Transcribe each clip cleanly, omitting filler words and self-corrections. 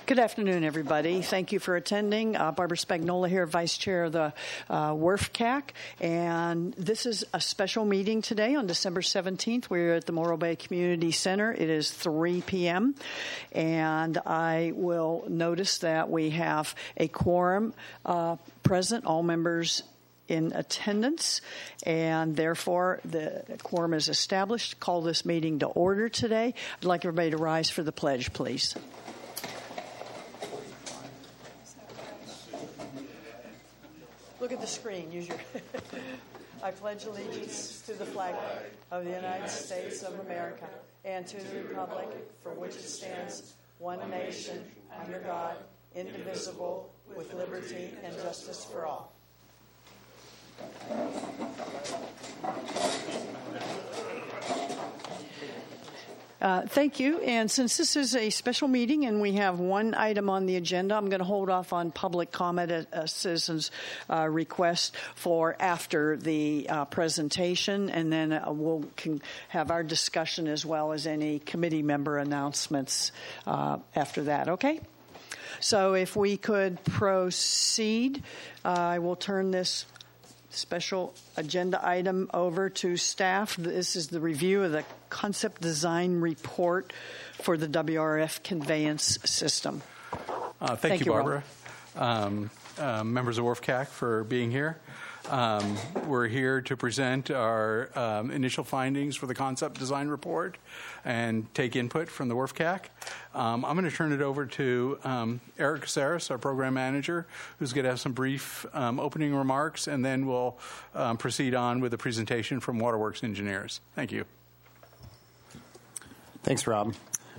Good afternoon, everybody. Thank you for attending. Barbara Spagnola here, Vice Chair of the WRF-CAC. And this is a special meeting today on December 17th. We're at the Morro Bay Community Center. It is 3 p.m. And I will notice that we have a quorum present, all members in attendance, and therefore the quorum is established. Call this meeting to order today. I'd like everybody to rise for the pledge, please. Look at the screen. Use your. I pledge allegiance to the flag of the United States of America and to the republic for which it stands, one nation, under God, indivisible, with liberty and justice for all. Thank you. And since this is a special meeting and we have one item on the agenda, I'm going to hold off on public comment, a citizen's request for after the presentation, and then we'll can have our discussion as well as any committee member announcements after that. Okay? So if we could proceed, I will turn this special agenda item over to staff. This is the review of the concept design report for the WRF conveyance system. Thank you, Barbara. Members of WRF-CAC for being here. We're here to present our initial findings for the concept design report and take input from the WRF-CAC. I'm going to turn it over to Eric Caceres, our program manager, who's going to have some brief opening remarks, and then we'll proceed on with a presentation from Waterworks engineers. Thank you. Thanks, Rob.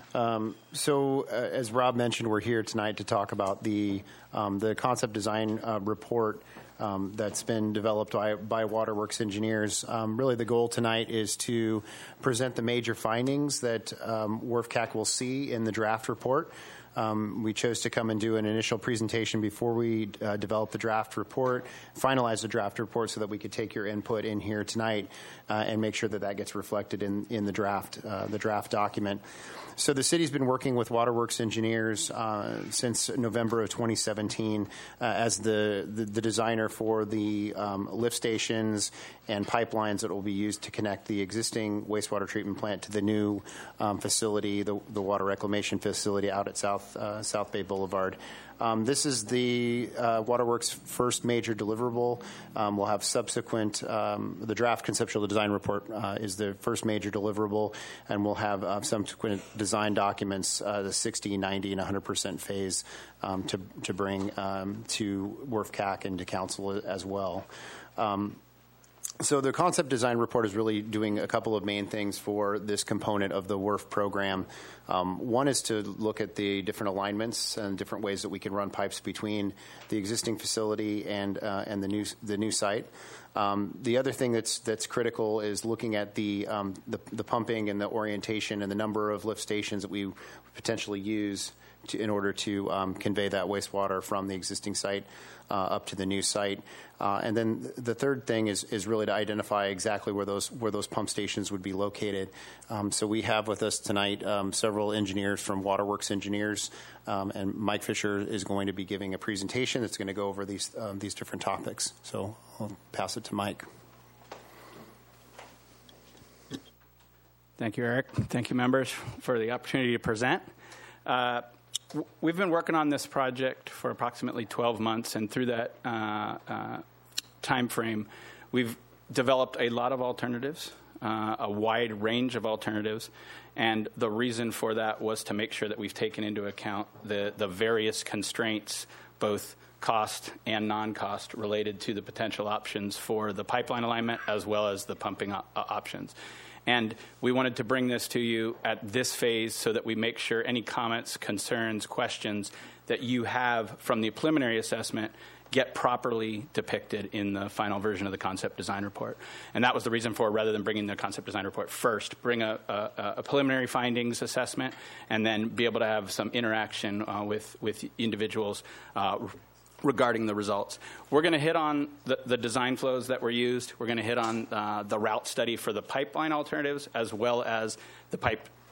As Rob mentioned, we're here tonight to talk about the concept design report that's been developed by Waterworks engineers. Really, the goal tonight is to present the major findings that WRF-CAC will see in the draft report. We chose to come and do an initial presentation before we develop the draft report, finalize the draft report so that we could take your input in here tonight and make sure that that gets reflected in the draft document. So the city's been working with Waterworks engineers since November of 2017 as the designer for the lift stations and pipelines that will be used to connect the existing wastewater treatment plant to the new facility, the water reclamation facility out at South Bay Boulevard. This is the Waterworks' first major deliverable. We'll have subsequent, the draft conceptual design report is the first major deliverable, and we'll have subsequent design documents, the 60, 90, and 100% phase to bring to WRF-CAC and to council as well. So the concept design report is really doing a couple of main things for this component of the WRF program. One is to look at the different alignments and different ways that we can run pipes between the existing facility and the new site. The other thing that's critical is looking at the pumping and the orientation and the number of lift stations that we potentially use in order to convey that wastewater from the existing site up to the new site. And then the third thing is really to identify exactly where those pump stations would be located. So we have with us tonight several engineers from Waterworks engineers, and Mike Fisher is going to be giving a presentation that's going to go over these different topics. So I'll pass it to Mike. Thank you, Eric. Thank you, members, for the opportunity to present. We've been working on this project for approximately 12 months, and through that time frame, we've developed a lot of alternatives, a wide range of alternatives, and the reason for that was to make sure that we've taken into account the various constraints, both cost and non-cost, related to the potential options for the pipeline alignment as well as the pumping options. And we wanted to bring this to you at this phase so that we make sure any comments, concerns, questions that you have from the preliminary assessment get properly depicted in the final version of the concept design report. And that was the reason for, rather than bringing the concept design report first, bring a preliminary findings assessment and then be able to have some interaction with individuals regarding the results. We're going to hit on the design flows that were used. We're going to hit on the route study for the pipeline alternatives, as well as the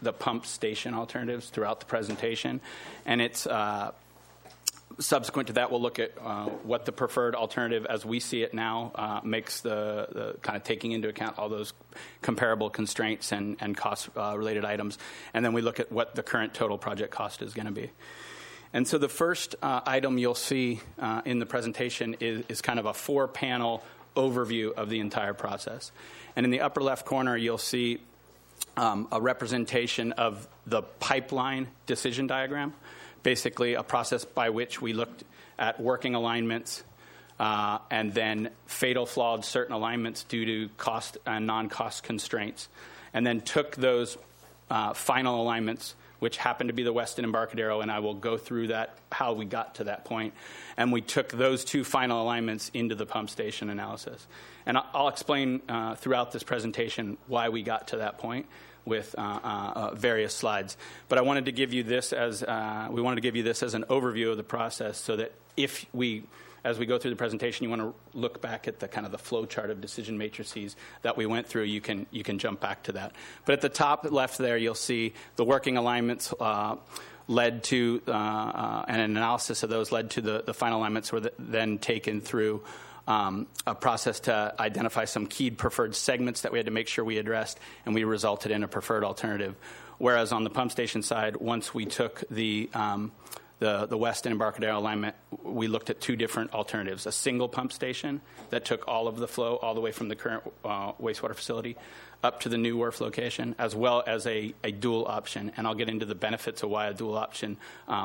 the pump station alternatives throughout the presentation. And it's subsequent to that, we'll look at what the preferred alternative as we see it now makes the kind of taking into account all those comparable constraints and cost-related items. And then we look at what the current total project cost is going to be. And so the first item you'll see in the presentation is kind of a 4-panel overview of the entire process. And in the upper left corner, you'll see a representation of the pipeline decision diagram, basically a process by which we looked at working alignments and then fatal flawed certain alignments due to cost and non-cost constraints, and then took those final alignments, which happened to be the Weston Embarcadero, and I will go through that, how we got to that point. And we took those 2 final alignments into the pump station analysis. And I'll explain throughout this presentation why we got to that point with various slides. But I wanted to give you this as we wanted to give you this as an overview of the process, so that if we, as we go through the presentation, you want to look back at the kind of the flow chart of decision matrices that we went through, you can jump back to that. But at the top left there, you'll see the working alignments led to, and an analysis of those led to the final alignments were then taken through a process to identify some keyed preferred segments that we had to make sure we addressed, and we resulted in a preferred alternative. Whereas on the pump station side, once we took the Weston Embarcadero alignment, we looked at 2 different alternatives: a single pump station that took all of the flow all the way from the current wastewater facility up to the new wharf location, as well as a dual option. And I'll get into the benefits of why a dual option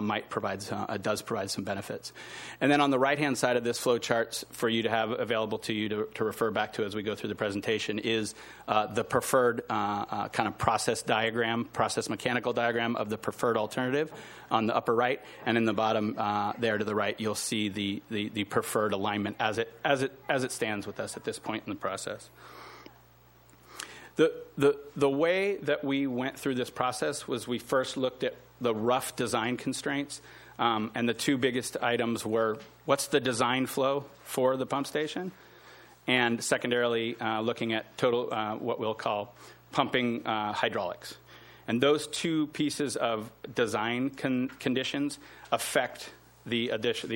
does provide some benefits. And then on the right-hand side of this flow chart for you to have available to you to refer back to as we go through the presentation is the preferred kind of process mechanical diagram of the preferred alternative on the upper right. And in the bottom there to the right, you'll see the preferred alignment as it stands with us at this point in the process. The way that we went through this process was we first looked at the rough design constraints, and the 2 biggest items were what's the design flow for the pump station, and secondarily looking at total what we'll call pumping hydraulics. And those 2 pieces of design conditions affect the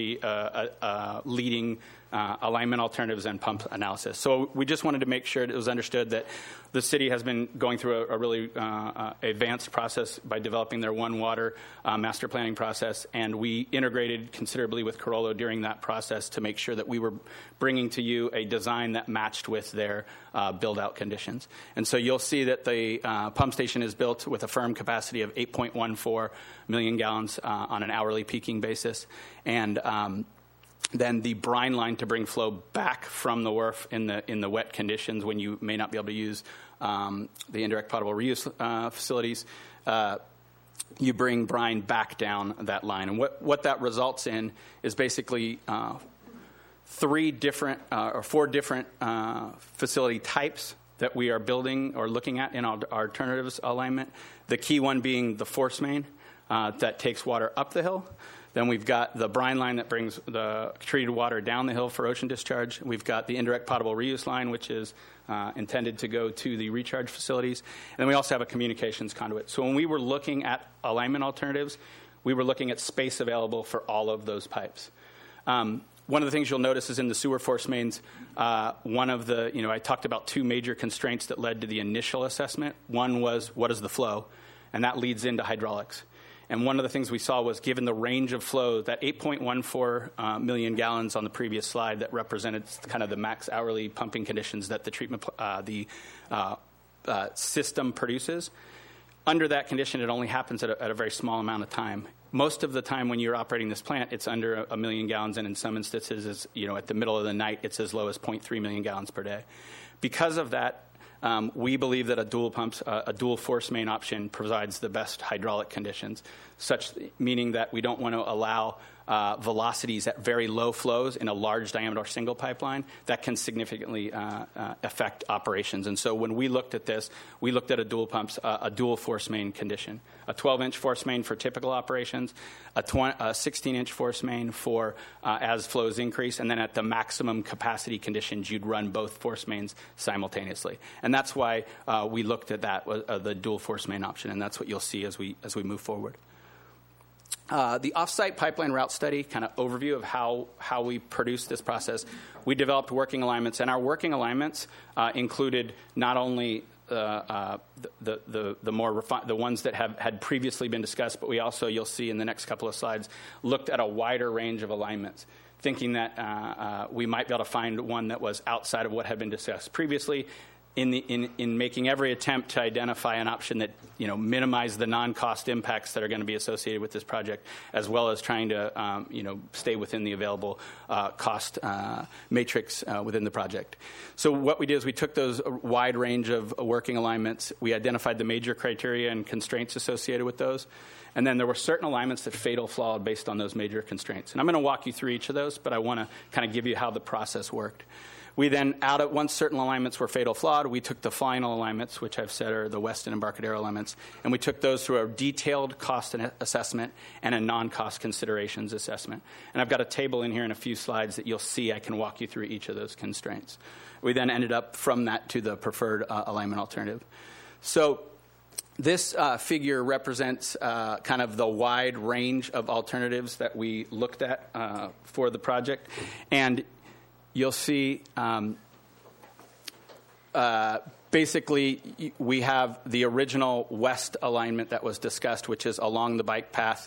leading alignment alternatives and pump analysis. So we just wanted to make sure it was understood that the city has been going through a really advanced process by developing their One Water master planning process, and we integrated considerably with Carollo during that process to make sure that we were bringing to you a design that matched with their build-out conditions. And so you'll see that the pump station is built with a firm capacity of 8.14 million gallons on an hourly peaking basis, and then the brine line to bring flow back from the wharf in the wet conditions when you may not be able to use the indirect potable reuse facilities. You bring brine back down that line. And what that results in is basically 4 different facility types that we are building or looking at in our alternatives alignment. The key one being the force main that takes water up the hill. Then we've got the brine line that brings the treated water down the hill for ocean discharge. We've got the indirect potable reuse line, which is intended to go to the recharge facilities. And then we also have a communications conduit. So when we were looking at alignment alternatives, we were looking at space available for all of those pipes. One of the things you'll notice is in the sewer force mains, I talked about 2 major constraints that led to the initial assessment. One was, what is the flow? And that leads into hydraulics. And one of the things we saw was, given the range of flow, that 8.14 million gallons on the previous slide that represented kind of the max hourly pumping conditions that the system produces. Under that condition, it only happens at a very small amount of time. Most of the time when you're operating this plant, it's under 1 million gallons, and in some instances, at the middle of the night, it's as low as 0.3 million gallons per day. Because of that, we believe that a dual force main option provides the best hydraulic conditions, meaning that we don't want to allow velocities at very low flows in a large diameter single pipeline, that can significantly affect operations. And so when we looked at this, we looked at a dual force main condition, a 12-inch force main for typical operations, a 16-inch force main for as flows increase, and then at the maximum capacity conditions, you'd run both force mains simultaneously. And that's why we looked at that, the dual force main option, and that's what you'll see as we move forward. The offsite pipeline route study, kind of overview of how we produced this process. We developed working alignments, and our working alignments included not only the ones that had previously been discussed, but we also, you'll see in the next couple of slides, looked at a wider range of alignments, thinking that we might be able to find one that was outside of what had been discussed previously, in making every attempt to identify an option that minimize the non-cost impacts that are going to be associated with this project, as well as trying to stay within the available cost matrix within the project. So what we did is we took those wide range of working alignments, we identified the major criteria and constraints associated with those, and then there were certain alignments that fatal flawed based on those major constraints. And I'm going to walk you through each of those, but I want to kind of give you how the process worked. We then, once certain alignments were fatal flawed, we took the final alignments, which I've said are the Weston Embarcadero alignments, and we took those through a detailed cost assessment and a non-cost considerations assessment. And I've got a table in here in a few slides that you'll see. I can walk you through each of those constraints. We then ended up from that to the preferred alignment alternative. So this figure represents kind of the wide range of alternatives that we looked at for the project. And you'll see basically we have the original west alignment that was discussed, which is along the bike path,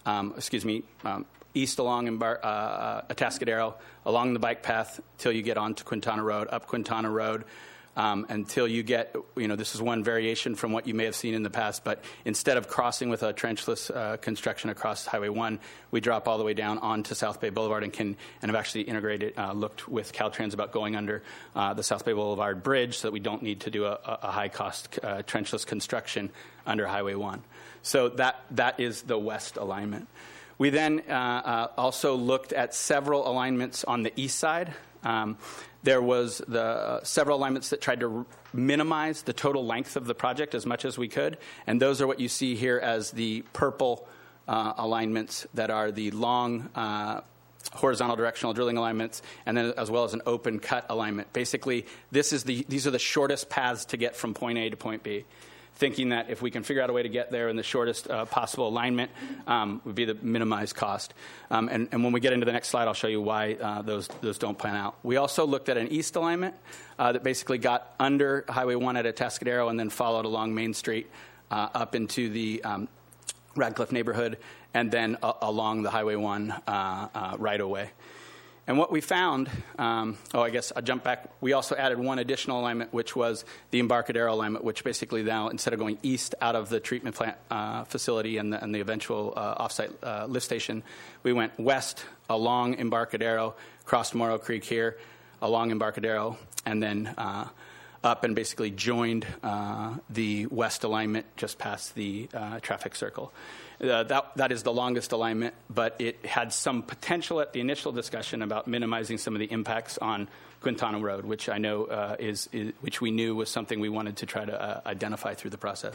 east along Atascadero, along the bike path till you get onto Quintana Road, up Quintana Road, until you get, this is one variation from what you may have seen in the past, but instead of crossing with a trenchless construction across Highway 1, we drop all the way down onto South Bay Boulevard and have actually integrated, looked with Caltrans about going under the South Bay Boulevard Bridge so that we don't need to do a high-cost trenchless construction under Highway 1. So that is the west alignment. We then also looked at several alignments on the east side. There was several alignments that tried to minimize the total length of the project as much as we could, and those are what you see here as the purple alignments that are the long horizontal directional drilling alignments, and then as well as an open cut alignment. Basically, these are the shortest paths to get from point A to point B, thinking that if we can figure out a way to get there in the shortest possible alignment, would be the minimized cost. And when we get into the next slide, I'll show you why those don't pan out. We also looked at an east alignment that basically got under Highway 1 at Atascadero and then followed along Main Street up into the Radcliffe neighborhood and then along the Highway 1 right-of-way. And what we found, I guess I'll jump back. We also added one additional alignment, which was the Embarcadero alignment, which basically now, instead of going east out of the treatment plant facility and the eventual offsite lift station, we went west along Embarcadero, crossed Morrow Creek here, along Embarcadero, and then up and basically joined the west alignment just past the traffic circle. That is the longest alignment, but it had some potential at the initial discussion about minimizing some of the impacts on Quintana Road, which I know which we knew was something we wanted to try to identify through the process.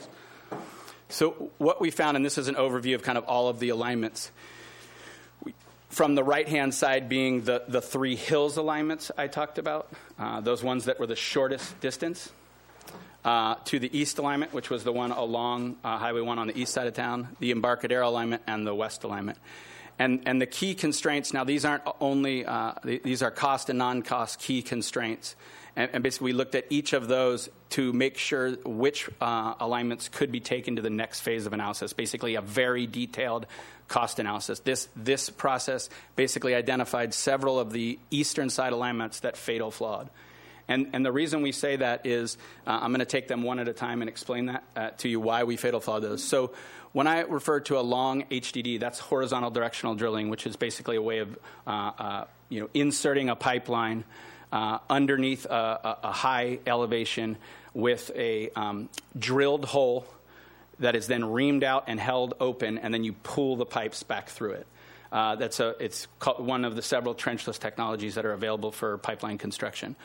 So what we found, and this is an overview of kind of all of the alignments, from the right-hand side being the three hills alignments I talked about, those ones that were the shortest distance. To the east alignment, which was the one along Highway 1 on the east side of town, the Embarcadero alignment, and the west alignment. And the key constraints, now these aren't only, these are cost and non-cost key constraints. And basically we looked at each of those to make sure which alignments could be taken to the next phase of analysis, basically a very detailed cost analysis. This process basically identified several of the eastern side alignments that fatal flawed. And the reason we say that is I'm going to take them one at a time and explain that to you why we fatal flaw those. So when I refer to a long HDD, that's horizontal directional drilling, which is basically a way of inserting a pipeline underneath a high elevation with a drilled hole that is then reamed out and held open, and then you pull the pipes back through it. It's one of the several trenchless technologies that are available for pipeline construction.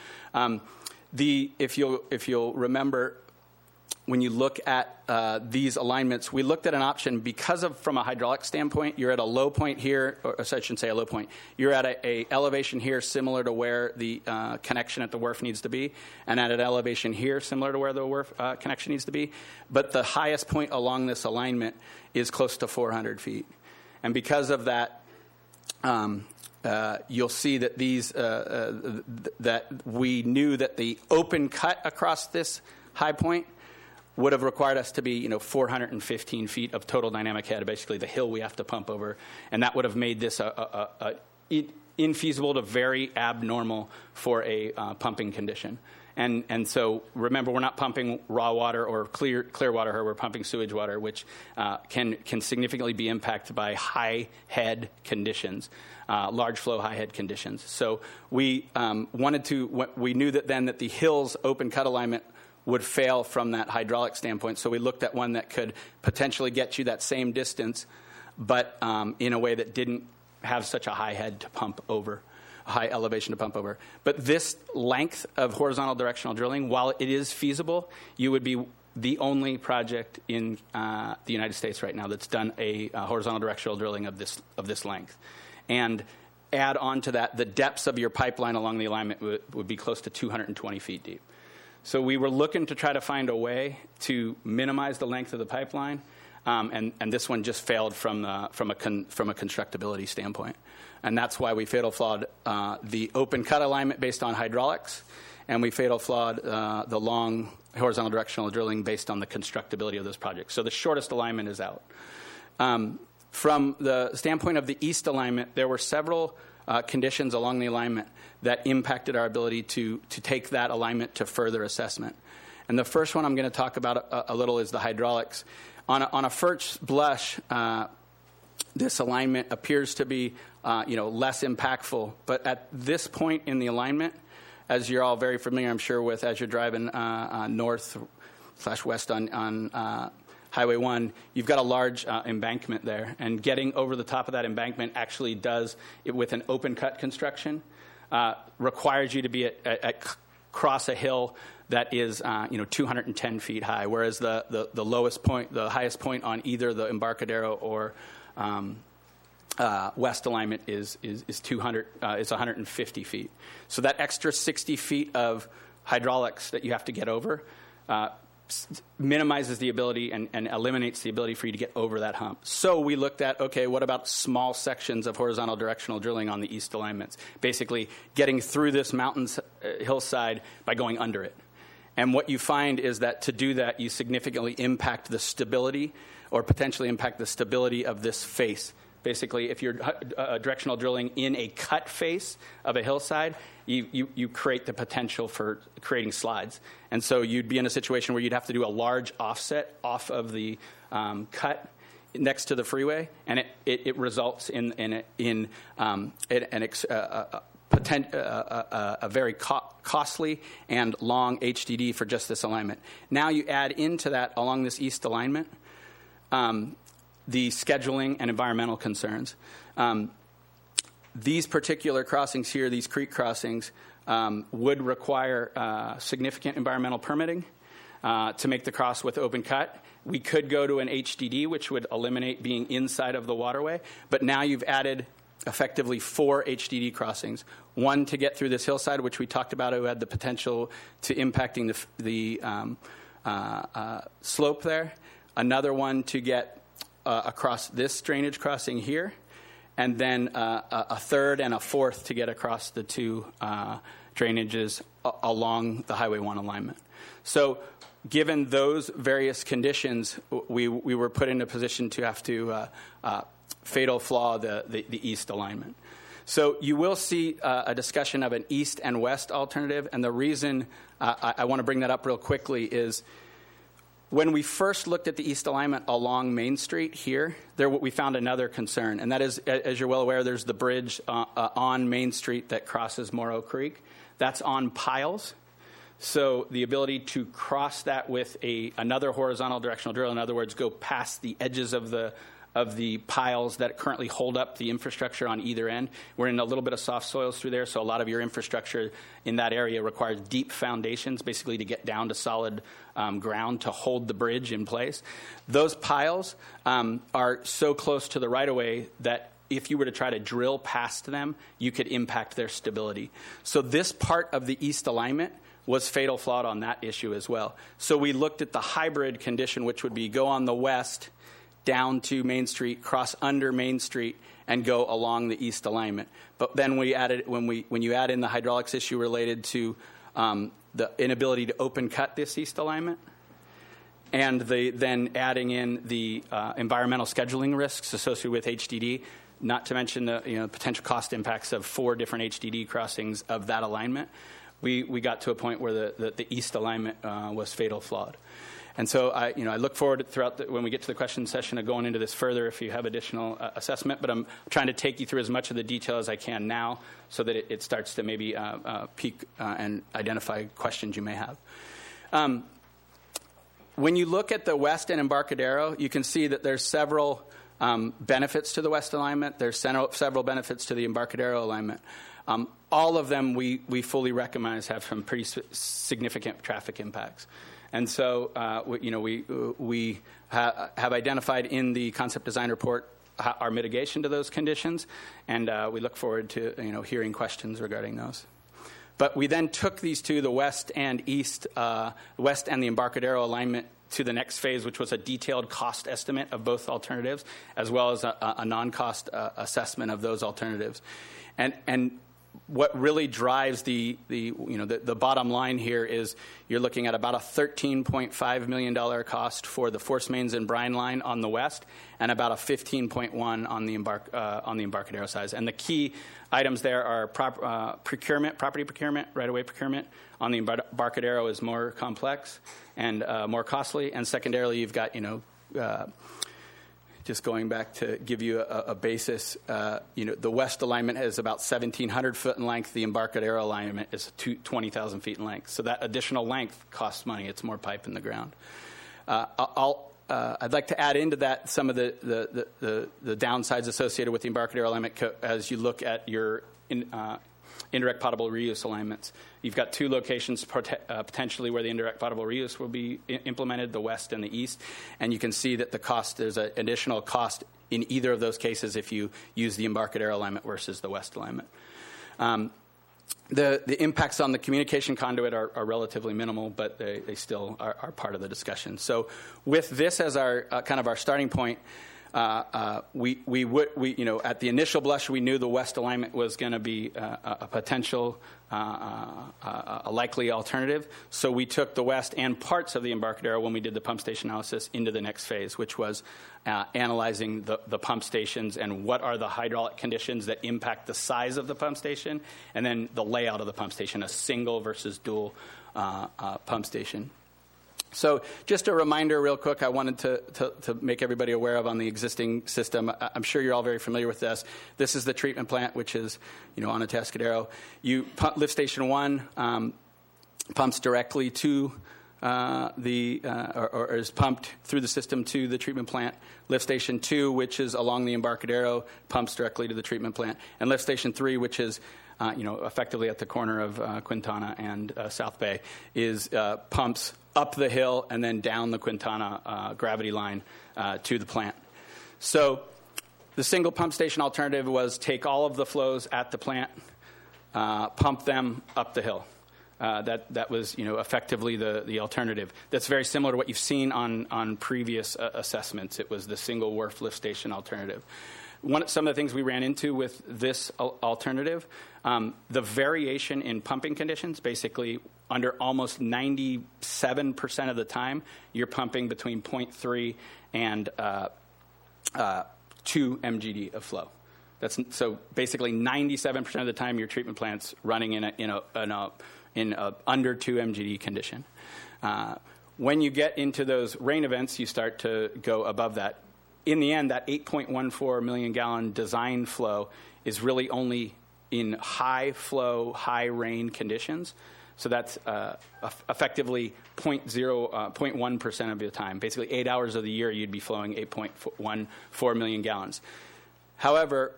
If you'll remember, when you look at these alignments, we looked at an option because from a hydraulic standpoint, you're at a low point here, or I shouldn't say a low point. You're at a elevation here similar to where the connection at the wharf needs to be, and at an elevation here similar to where the wharf connection needs to be. But the highest point along this alignment is close to 400 feet. And because of that, you'll see that that we knew that the open cut across this high point would have required us to be, 415 feet of total dynamic head, basically the hill we have to pump over, and that would have made this infeasible to very abnormal for a pumping condition. And so remember, we're not pumping raw water or clear water here. We're pumping sewage water, which can significantly be impacted by high head conditions, large flow high head conditions. So we we knew that the hill's open cut alignment would fail from that hydraulic standpoint. So we looked at one that could potentially get you that same distance, but in a way that didn't have such a high head to pump over. High elevation to pump over. But this length of horizontal directional drilling, while it is feasible, you would be the only project in the United States right now that's done a horizontal directional drilling of this length. And add on to that, the depths of your pipeline along the alignment would be close to 220 feet deep. So we were looking to try to find a way to minimize the length of the pipeline, and this one just failed from a constructability standpoint. And that's why we fatal flawed the open cut alignment based on hydraulics, and we fatal flawed the long horizontal directional drilling based on the constructability of those projects. So the shortest alignment is out. From the standpoint of the east alignment, there were several conditions along the alignment that impacted our ability to take that alignment to further assessment. And the first one I'm going to talk about a little is the hydraulics. On a first blush, this alignment appears to be less impactful. But at this point in the alignment, as you're all very familiar, I'm sure, with as you're driving north/west on Highway 1, you've got a large embankment there. And getting over the top of that embankment actually does, with an open cut construction, requires you to be across a hill that is 210 feet high, whereas the lowest point, the highest point on either the Embarcadero or west alignment is 150 feet. So that extra 60 feet of hydraulics that you have to get over minimizes the ability and eliminates the ability for you to get over that hump. So we looked at, okay, what about small sections of horizontal directional drilling on the east alignments? Basically getting through this hillside by going under it. And what you find is that to do that, you significantly impact the stability or potentially impact the stability of this face. Basically, if you're directional drilling in a cut face of a hillside, you create the potential for creating slides. And so you'd be in a situation where you'd have to do a large offset off of the cut next to the freeway, and it results in a very costly and long HDD for just this alignment. Now you add into that, along this east alignment, the scheduling and environmental concerns. These particular crossings here, these creek crossings, would require significant environmental permitting to make the cross with open cut. We could go to an HDD, which would eliminate being inside of the waterway, but now you've added effectively 4 HDD crossings. One to get through this hillside, which we talked about, who had the potential to impacting the slope there. Another one to get across this drainage crossing here, and then a third and a fourth to get across the two drainages along the Highway 1 alignment. So given those various conditions, we were put in a position to have to fatal flaw the east alignment. So you will see a discussion of an east and west alternative, and the reason I want to bring that up real quickly is when we first looked at the east alignment along Main Street here, we found another concern, and that is, as you're well aware, there's the bridge on Main Street that crosses Morrow Creek. That's on piles. So the ability to cross that with another horizontal directional drill, in other words, go past the edges of the of the piles that currently hold up the infrastructure on either end. We're in a little bit of soft soils through there, so a lot of your infrastructure in that area requires deep foundations, basically to get down to solid ground to hold the bridge in place. Those piles are so close to the right-of-way that if you were to try to drill past them, you could impact their stability. So this part of the east alignment was fatal flawed on that issue as well. So we looked at the hybrid condition, which would be go on the west, down to Main Street, cross under Main Street, and go along the east alignment. But then we added, when you add in the hydraulics issue related to the inability to open cut this east alignment, and then adding in the environmental scheduling risks associated with HDD, not to mention the potential cost impacts of 4 different HDD crossings of that alignment, we got to a point where the east alignment was fatal flawed. And so I look forward throughout when we get to the question session of going into this further if you have additional assessment. But I'm trying to take you through as much of the detail as I can now so that it starts to maybe peak and identify questions you may have. When you look at the west and Embarcadero, you can see that there's several benefits to the west alignment. There's several benefits to the Embarcadero alignment. All of them we fully recognize have some pretty significant traffic impacts. And so, we have identified in the concept design report our mitigation to those conditions, and we look forward to hearing questions regarding those. But we then took these two, the west and east, west and the Embarcadero alignment, to the next phase, which was a detailed cost estimate of both alternatives, as well as a non-cost assessment of those alternatives, and what really drives the bottom line here is you're looking at about a $13.5 million cost for the Force Mains and Brine line on the west, and about a $15.1 on the Embarcadero side. And the key items there are procurement, property procurement, right-of-way procurement. On the Embarcadero is more complex and more costly, and secondarily you've got just going back to give you a basis, the west alignment is about 1,700 foot in length. The Embarcadero alignment is 20,000 feet in length. So that additional length costs money. It's more pipe in the ground. I'd like to add into that some of the downsides associated with the Embarcadero alignment as you look at your indirect potable reuse alignments. You've got 2 locations potentially where the indirect potable reuse will be implemented, the west and the east, and you can see that there's an additional cost in either of those cases if you use the Embarcadero alignment versus the west alignment. The impacts on the communication conduit are relatively minimal, but they still are part of the discussion. So with this as our kind of our starting point, we at the initial blush, we knew the west alignment was going to be a potential, a likely alternative. So we took the west and parts of the Embarcadero when we did the pump station analysis into the next phase, which was analyzing the pump stations and what are the hydraulic conditions that impact the size of the pump station, and then the layout of the pump station, a single versus dual pump station. So just a reminder real quick I wanted to make everybody aware of on the existing system. I'm sure you're all very familiar with this. This is the treatment plant, which is on Atascadero. Lift Station 1 pumps directly to or is pumped through the system to the treatment plant. Lift Station 2, which is along the Embarcadero, pumps directly to the treatment plant. And Lift Station 3, which is effectively at the corner of Quintana and South Bay, is pumps up the hill and then down the Quintana gravity line to the plant. So the single pump station alternative was take all of the flows at the plant, pump them up the hill. That was effectively the alternative. That's very similar to what you've seen on previous assessments. It was the single wharf lift station alternative. Some of the things we ran into with this alternative, the variation in pumping conditions, basically under almost 97% of the time, you're pumping between 0.3 and 2 MGD of flow. So basically 97% of the time your treatment plant's running in a under 2 MGD condition. When you get into those rain events, you start to go above that. In the end, that 8.14 million gallon design flow is really only in high flow, high rain conditions. So that's effectively 0.1% of the time. Basically, 8 hours of the year, you'd be flowing 8.14 million gallons. However,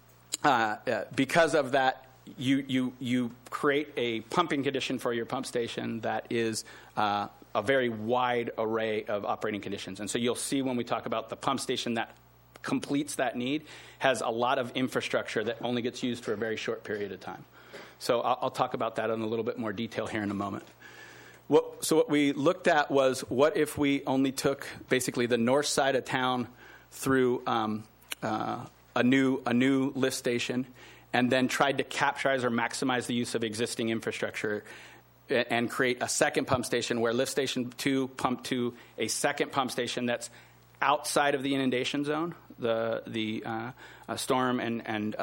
because of that, you create a pumping condition for your pump station that is a very wide array of operating conditions. And so you'll see when we talk about the pump station that completes that need has a lot of infrastructure that only gets used for a very short period of time. So I'll talk about that in a little bit more detail here in a moment. So what we looked at was, what if we only took basically the north side of town through a new lift station, and then tried to capitalize or maximize the use of existing infrastructure and create a second pump station where lift station 2 pump to a second pump station that's outside of the inundation zone, the storm and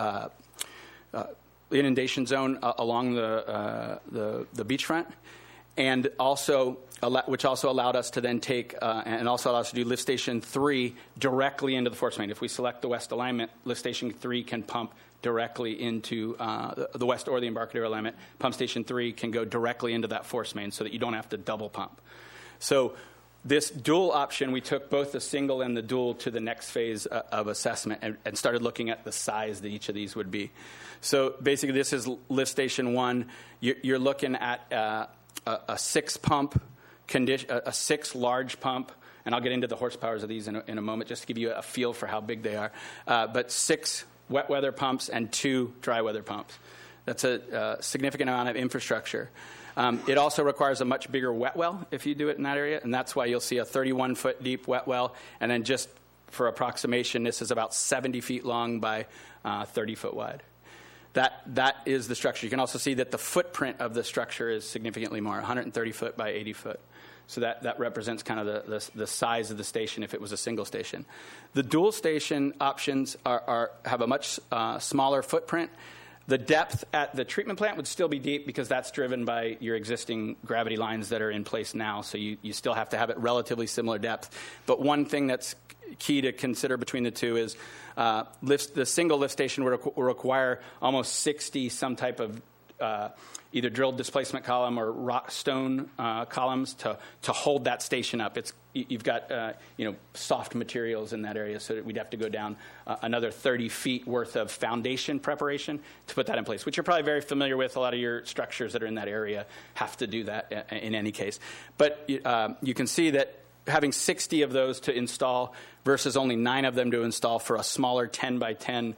inundation zone along the beachfront, and also which also allowed us to then take and also allowed us to do lift station 3 directly into the force main. If we select the west alignment, lift station 3 can pump directly into the west or the Embarcadero alignment. Pump station 3 can go directly into that force main so that you don't have to double pump. So this dual option, we took both the single and the dual to the next phase of assessment and started looking at the size that each of these would be. So basically, this is lift station 1. You're looking at a 6 pump condition, a 6 large pump, and I'll get into the horsepowers of these in a moment just to give you a feel for how big they are. But 6 wet weather pumps and 2 dry weather pumps. That's a significant amount of infrastructure. It also requires a much bigger wet well if you do it in that area, and that's why you'll see a 31-foot deep wet well, and then just for approximation, this is about 70 feet long by 30 foot wide. That is the structure. You can also see that the footprint of the structure is significantly more, 130 foot by 80 foot. So that represents kind of the size of the station if it was a single station. The dual station options have a much smaller footprint. The depth at the treatment plant would still be deep because that's driven by your existing gravity lines that are in place now. So you still have to have it relatively similar depth. But one thing that's key to consider between the two is the single lift station will require almost 60 some type of either drilled displacement column or rock stone columns to hold that station up. You've got soft materials in that area, so we'd have to go down another 30 feet worth of foundation preparation to put that in place, which you're probably very familiar with. A lot of your structures that are in that area have to do that in any case. But you can see that having 60 of those to install versus only 9 of them to install for a smaller 10 by 10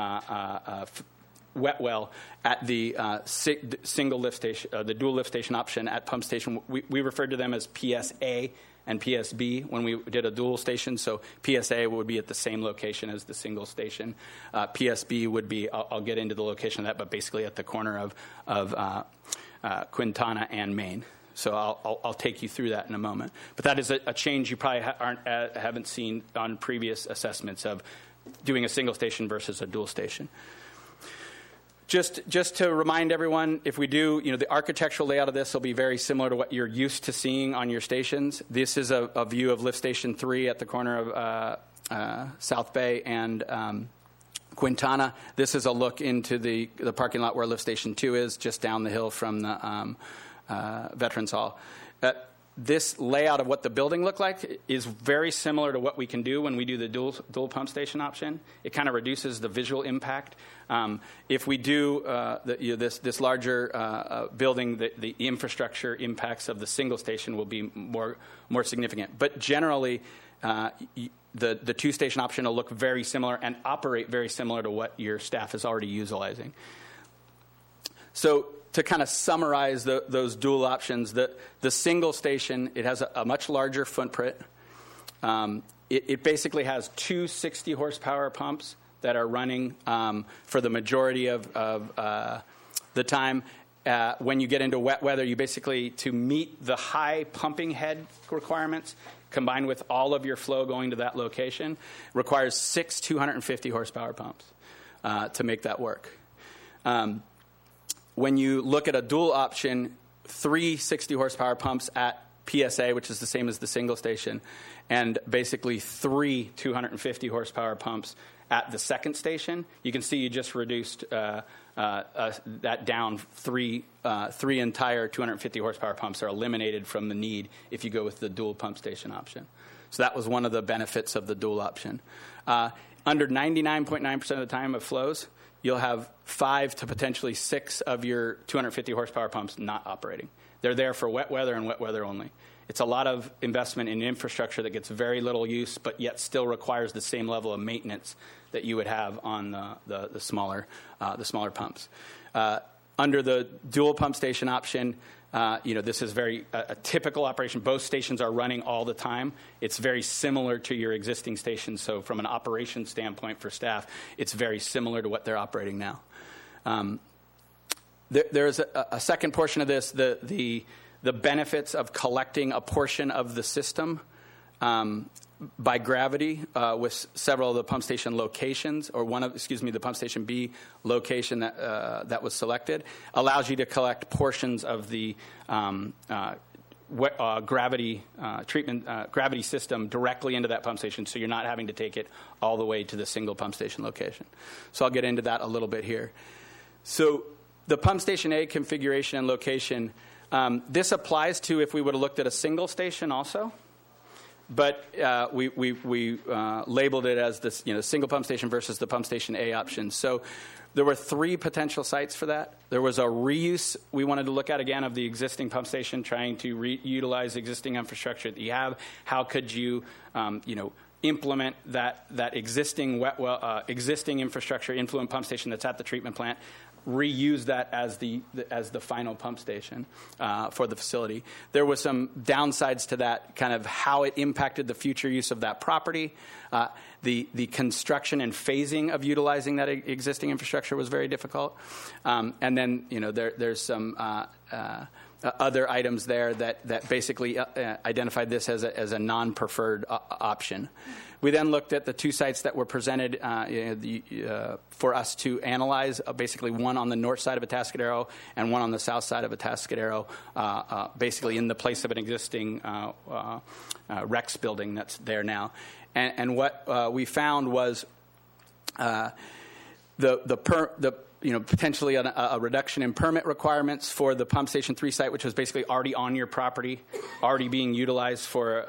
wet well at the single lift station, the dual lift station option at pump station. We referred to them as PSA and PSB when we did a dual station. So PSA would be at the same location as the single station. PSB would be, I'll get into the location of that, but basically at the corner of Quintana and Main. So I'll take you through that in a moment. But that is a change you probably haven't seen on previous assessments of doing a single station versus a dual station. Just to remind everyone, if we do, the architectural layout of this will be very similar to what you're used to seeing on your stations. This is a view of lift station 3 at the corner of South Bay and Quintana. This is a look into the parking lot where lift station 2 is, just down the hill from the Veterans Hall. This layout of what the building looked like is very similar to what we can do when we do the dual pump station option. It kind of reduces the visual impact. If we do this larger building, the infrastructure impacts of the single station will be more significant. But generally, the 2-station option will look very similar and operate very similar to what your staff is already utilizing. So to kind of summarize those dual options, the single station, it has a much larger footprint. It basically has 2 60-horsepower pumps that are running for the majority of the time. When you get into wet weather, you basically, to meet the high pumping head requirements, combined with all of your flow going to that location, requires 6 250-horsepower pumps to make that work. When you look at a dual option, 3 60-horsepower pumps at PSA, which is the same as the single station, and basically 3 250-horsepower pumps at the second station. You can see you just reduced that down. Three entire 250 horsepower pumps are eliminated from the need if you go with the dual pump station option. So that was one of the benefits of the dual option. Under 99.9% of the time of flows, you'll have 5 to potentially 6 of your 250 horsepower pumps not operating. They're there for wet weather and wet weather only. It's a lot of investment in infrastructure that gets very little use, but yet still requires the same level of maintenance that you would have on the smaller pumps. Under the dual pump station option, this is very a typical operation. Both stations are running all the time. It's very similar to your existing stations. So from an operations standpoint for staff, it's very similar to what they're operating now. There's a second portion of this, the benefits of collecting a portion of the system by gravity with several of the pump station locations, or the pump station B location that was selected, allows you to collect portions of the gravity gravity system directly into that pump station, so you're not having to take it all the way to the single pump station location. So I'll get into that a little bit here. So the pump station A configuration and location, this applies to if we would have looked at a single station also. But we labeled it as this, single pump station versus the pump station A option. So there were 3 potential sites for that. There was a reuse we wanted to look at again of the existing pump station, trying to utilize existing infrastructure that you have. How could you, implement that existing existing infrastructure, influent pump station that's at the treatment plant, reuse that as the final pump station for the facility. There was some downsides to that, kind of how it impacted the future use of that property. The construction and phasing of utilizing that existing infrastructure was very difficult. And then there's some other items there that basically identified this as a non-preferred option. We then looked at the 2 sites that were presented for us to analyze, basically one on the north side of Atascadero and one on the south side of Atascadero, basically in the place of an existing Rex building that's there now. And what we found was potentially a reduction in permit requirements for the Pump Station 3 site, which was basically already on your property, already being utilized for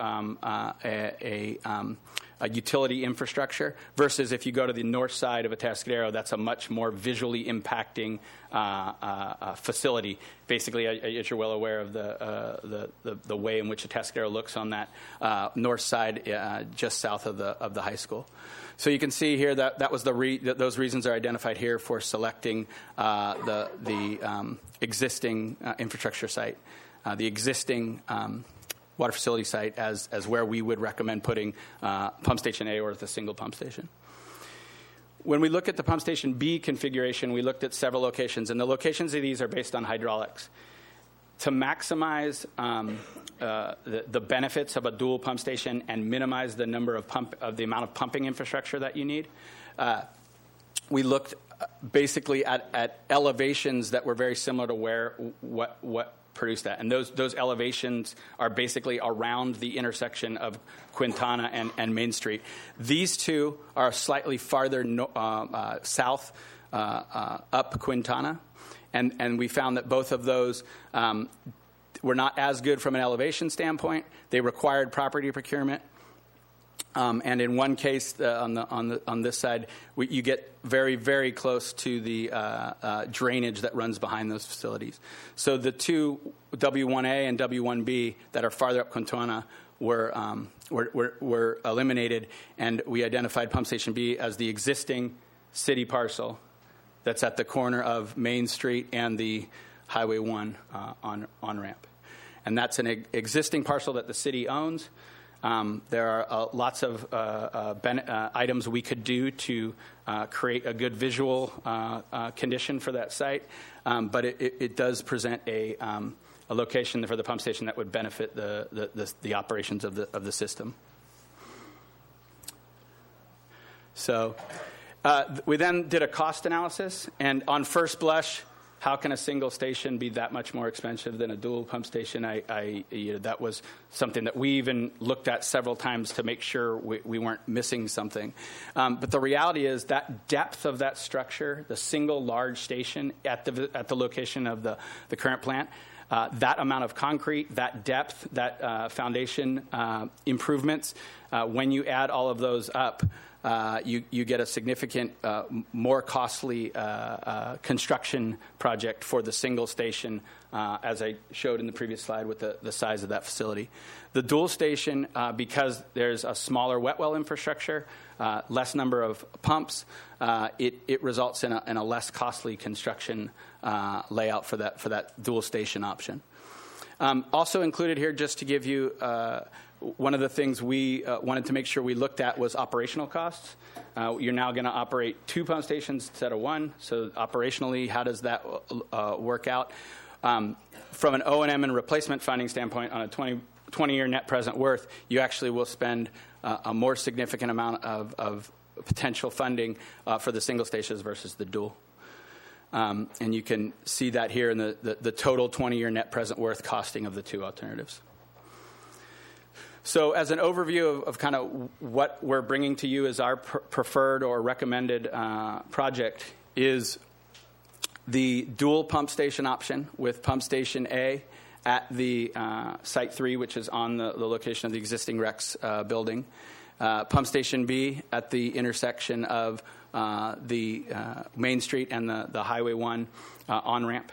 a utility infrastructure, versus if you go to the north side of Atascadero, that's a much more visually impacting facility. Basically, as you're well aware of the way in which Atascadero looks on that north side, just south of the high school. So you can see here that was those reasons are identified here for selecting the existing infrastructure site, the existing water facility site as where we would recommend putting pump station A or the single pump station. When we look at the pump station B configuration, we looked at several locations, and the locations of these are based on hydraulics. To maximize the benefits of a dual pump station and minimize the number of the amount of pumping infrastructure that you need, we looked basically at elevations that were very similar to what produced that. And those elevations are basically around the intersection of Quintana and Main Street. These 2 are slightly farther south up Quintana. And we found that both of those were not as good from an elevation standpoint. They required property procurement. And in one case, on this side, you get very, very close to the drainage that runs behind those facilities. So the 2 W1A and W1B that are farther up Quintana were eliminated, and we identified Pump Station B as the existing city parcel that's at the corner of Main Street and the Highway 1 on-ramp. And that's an existing parcel that the city owns. There are lots of items we could do to create a good visual condition for that site, but it does present a location for the pump station that would benefit the operations of the system. So we then did a cost analysis, and on first blush, how can a single station be that much more expensive than a dual pump station? That was something that we even looked at several times to make sure we weren't missing something. But the reality is that depth of that structure, the single large station at the location of the current plant, that amount of concrete, that depth, that foundation improvements, when you add all of those up, you get a significant, more costly construction project for the single station, as I showed in the previous slide with the size of that facility. The dual station, because there's a smaller wet well infrastructure, less number of pumps, it results in a less costly construction layout for that dual station option. Also included here, just to give you one of the things we wanted to make sure we looked at was operational costs. You're now going to operate 2 pump stations instead of 1. So operationally, how does that work out? From an O&M and replacement funding standpoint, on a 20-year net present worth, you actually will spend a more significant amount of potential funding for the single stations versus the dual. And you can see that here in the total 20-year net present worth costing of the 2 alternatives. So as an overview of kind of what we're bringing to you as our preferred or recommended project is the dual pump station option with pump station A at the Site 3, which is on the location of the existing Rex building. Pump station B at the intersection of the Main Street and the Highway 1 on-ramp.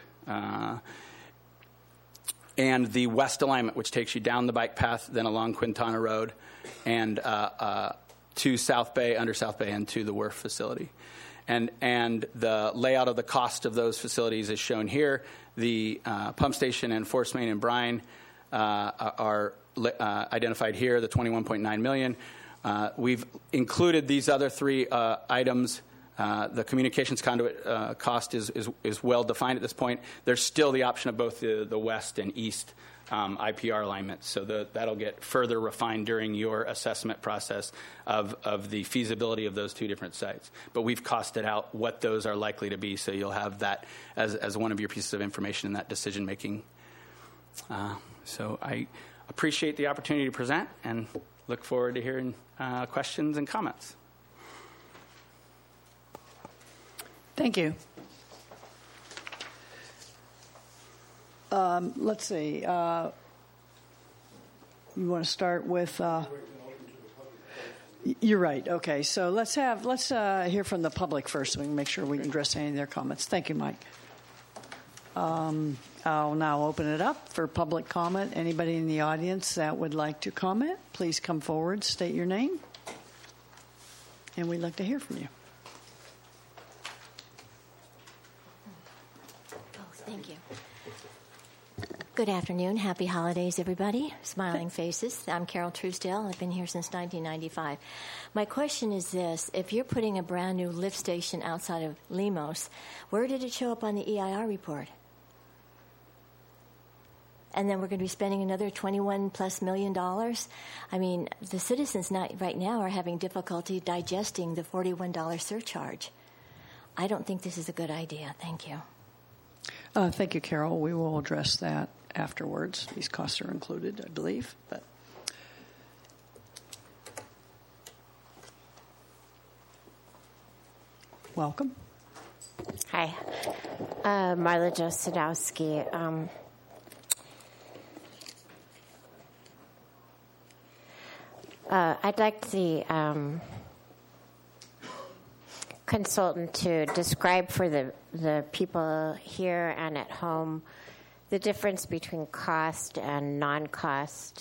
And the west alignment, which takes you down the bike path, then along Quintana Road, and to South Bay, under South Bay, and to the WRF facility. And the layout of the cost of those facilities is shown here. The pump station and force main in Bryan are identified here, the $21.9 million. We've included these other 3 items. The communications conduit cost is well defined at this point. There's still the option of both the west and east IPR alignments, so that'll get further refined during your assessment process of the feasibility of those 2 different sites. But we've costed out what those are likely to be, so you'll have that as one of your pieces of information in that decision making. So I appreciate the opportunity to present and look forward to hearing questions and comments. Thank you. Let's see. You want to start with? You're right. Okay, so let's hear from the public first, so we can make sure we can address any of their comments. Thank you, Mike. I'll now open it up for public comment. Anybody in the audience that would like to comment, please come forward, state your name, and we'd like to hear from you. Thank you. Good afternoon. Happy holidays, everybody. Smiling faces. I'm Carol Truesdale. I've been here since 1995. My question is this. If you're putting a brand new lift station outside of Limos, where did it show up on the EIR report? And then we're going to be spending another $21+ million. I mean, the citizens right now are having difficulty digesting the $41 surcharge. I don't think this is a good idea. Thank you. Thank you, Carol. We will address that afterwards. These costs are included, I believe. But welcome. Hi. Marla Jo Sadowski. I'd like the consultant to describe for the people here and at home the difference between cost and non-cost,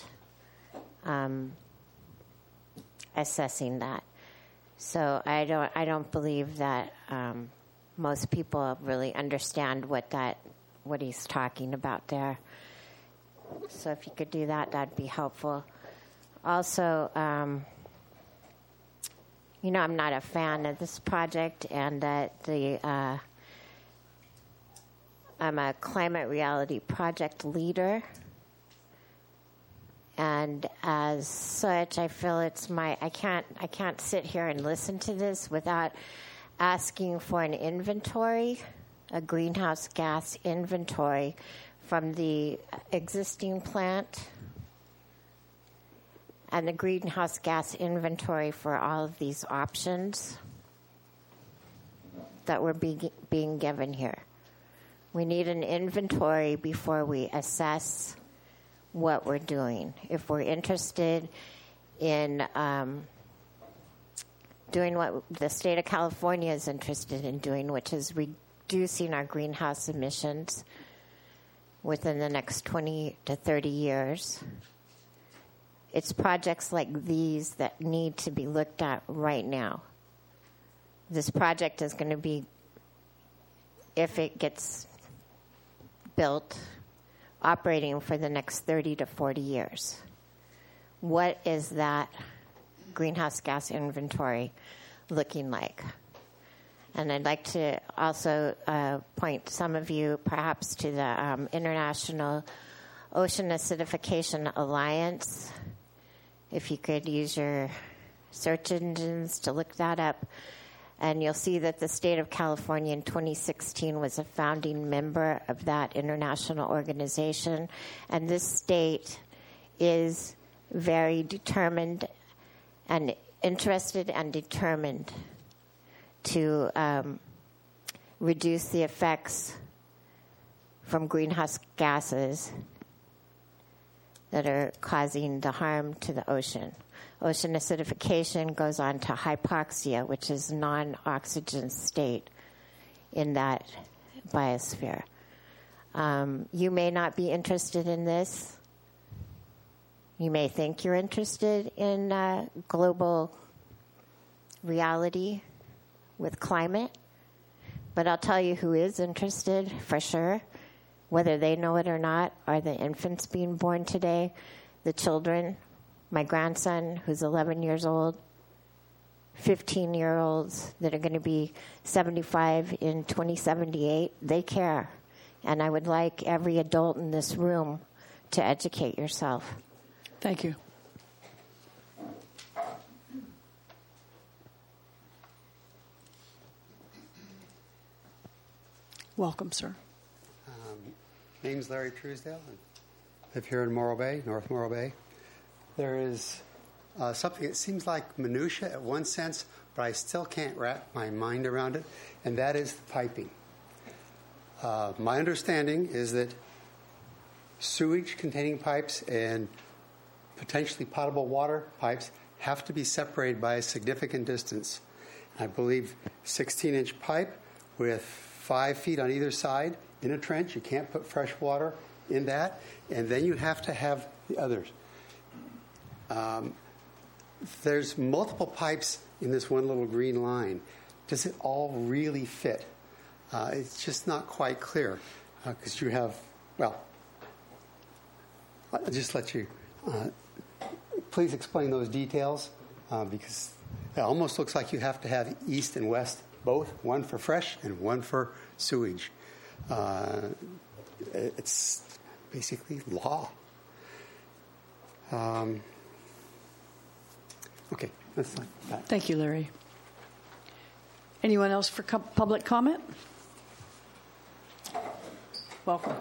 assessing that. So I don't believe that most people really understand what he's talking about there. So if you could do that, that'd be helpful. Also, I'm not a fan of this project, and that I'm a climate reality project leader, and as such, I feel it's I can't sit here and listen to this without asking for an inventory a greenhouse gas inventory from the existing plant and the greenhouse gas inventory for all of these options that we're being given here. We need an inventory before we assess what we're doing. If we're interested in doing what the state of California is interested in doing, which is reducing our greenhouse emissions within the next 20 to 30 years, it's projects like these that need to be looked at right now. This project is going to be, if it gets built, operating for the next 30 to 40 years. What is that greenhouse gas inventory looking like? And I'd like to also point some of you perhaps to the International Ocean Acidification Alliance. If you could use your search engines to look that up. And you'll see that the state of California in 2016 was a founding member of that international organization. And this state is very determined and interested and determined to reduce the effects from greenhouse gases that are causing the harm to the ocean. Ocean acidification goes on to hypoxia, which is non-oxygen state in that biosphere. You may not be interested in this. You may think you're interested in global reality with climate, but I'll tell you who is interested for sure, whether they know it or not, are the infants being born today, the children. My grandson, who's 11 years old, 15-year-olds that are going to be 75 in 2078, they care. And I would like every adult in this room to educate yourself. Thank you. Welcome, sir. Name's Larry Truesdale. I live here in Morro Bay, North Morro Bay. There is something that seems like minutia at one sense, but I still can't wrap my mind around it, and that is the piping. My understanding is that sewage-containing pipes and potentially potable water pipes have to be separated by a significant distance. I believe 16-inch pipe with 5 feet on either side in a trench. You can't put fresh water in that, and then you have to have the others. There's multiple pipes in this one little green line. Does it all really fit? It's just not quite clear because you have, well, I'll just let you, please explain those details because it almost looks like you have to have east and west both, one for fresh and one for sewage. It's basically law. Okay, that's fine. Thank you, Larry. Anyone else for public comment? Welcome.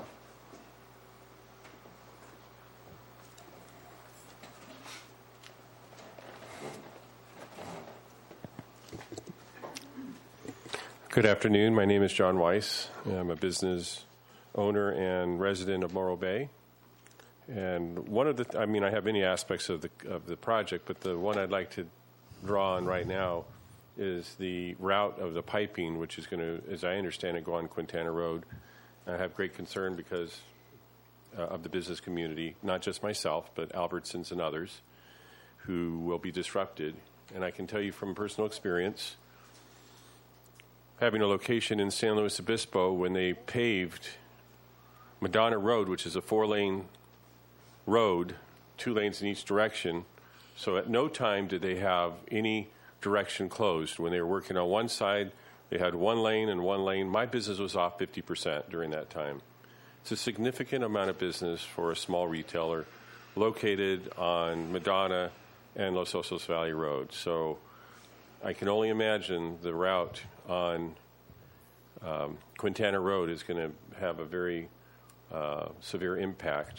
Good afternoon. My name is John Weiss. I'm a business owner and resident of Morro Bay. And one of the, I have many aspects of the project, but the one I'd like to draw on right now is the route of the piping, which is going to, as I understand it, go on Quintana Road. I have great concern because of the business community, not just myself, but Albertsons and others who will be disrupted. And I can tell you from personal experience, having a location in San Luis Obispo, when they paved Madonna Road, which is a 4-lane road, 2 lanes in each direction, so at no time did they have any direction closed. When they were working on one side, they had 1 lane and 1 lane. My business was off 50% during that time. It's a significant amount of business for a small retailer located on Madonna and Los Osos Valley Road. So I can only imagine the route on Quintana Road is going to have a very severe impact,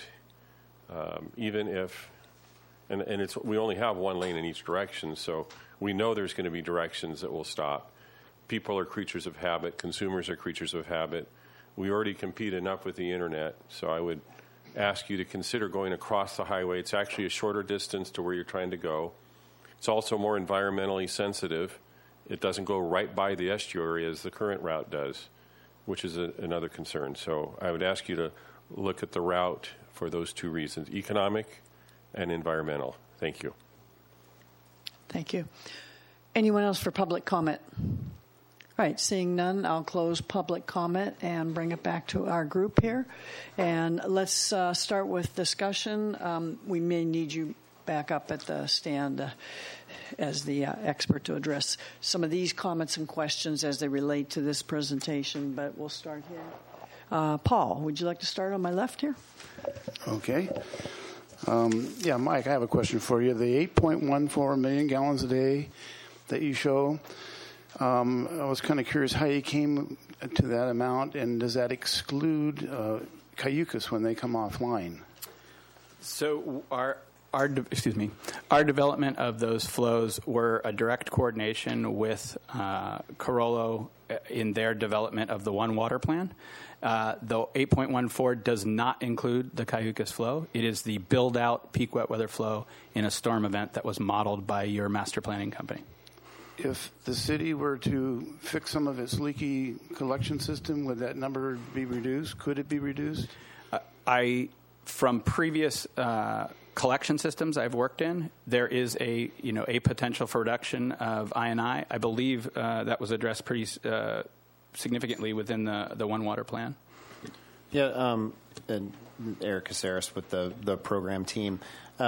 even if, and we only have one lane in each direction, so we know there's going to be directions that will stop. People are creatures of habit. Consumers are creatures of habit. We already compete enough with the internet, so I would ask you to consider going across the highway. It's actually a shorter distance to where you're trying to go. It's also more environmentally sensitive. It doesn't go right by the estuary as the current route does, which is another concern. So I would ask you to look at the route for those two reasons, economic and environmental. Thank you. Thank you. Anyone else for public comment? All right, seeing none, I'll close public comment and bring it back to our group here. And let's start with discussion. We may need you back up at the stand as the expert to address some of these comments and questions as they relate to this presentation, but we'll start here. Paul, would you like to start on my left here? Okay. Yeah, Mike, I have a question for you. The 8.14 million gallons a day that you show, I was kind of curious how you came to that amount, and does that exclude Cayucas when they come offline? So our development of those flows were a direct coordination with Carollo in their development of the One Water Plan. Though 8.14 does not include the Cayucas flow, it is the build-out peak wet weather flow in a storm event that was modeled by your master planning company. If the city were to fix some of its leaky collection system, would that number be reduced? Could it be reduced? From previous collection systems I've worked in, there is a potential for reduction of I&I. I believe that was addressed pretty significantly within the One Water Plan. Yeah, and Eric Caceres with the program team.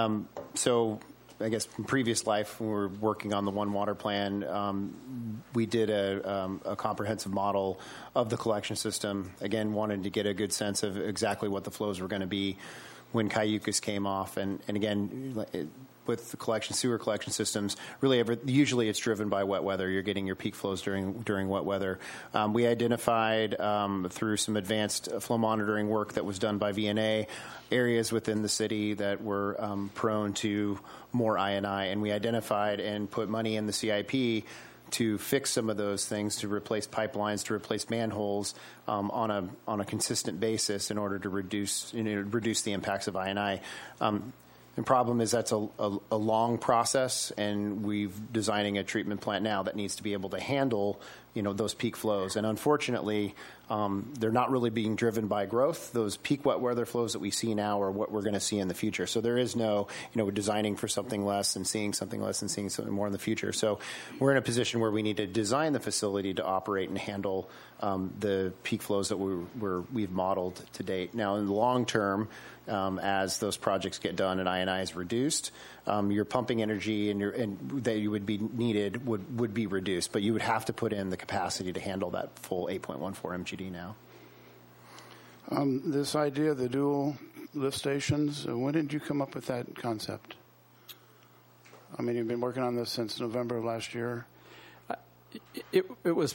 So I guess in previous life, when we were working on the One Water Plan, we did a comprehensive model of the collection system. Again, wanted to get a good sense of exactly what the flows were going to be when Cayucas came off. And again, with the sewer collection systems, really usually it's driven by wet weather. You're getting your peak flows during wet weather. We identified through some advanced flow monitoring work that was done by VNA areas within the city that were prone to more I&I, and we identified and put money in the CIP to fix some of those things, to replace pipelines, to replace manholes on a consistent basis in order to reduce the impacts of I&I. The problem is that's a long process, and we're designing a treatment plant now that needs to be able to handle those peak flows. And unfortunately, they're not really being driven by growth. Those peak wet weather flows that we see now are what we're going to see in the future. So there is no, we're designing for something less and seeing something less and seeing something more in the future. So we're in a position where we need to design the facility to operate and handle the peak flows that we've modeled to date. Now, in the long term, as those projects get done and I&I is reduced, your pumping energy and that you would be needed would be reduced, but you would have to put in the capacity to handle that full 8.14 MGD now. This idea of the dual lift stations, when did you come up with that concept? I mean, you've been working on this since November of last year. It was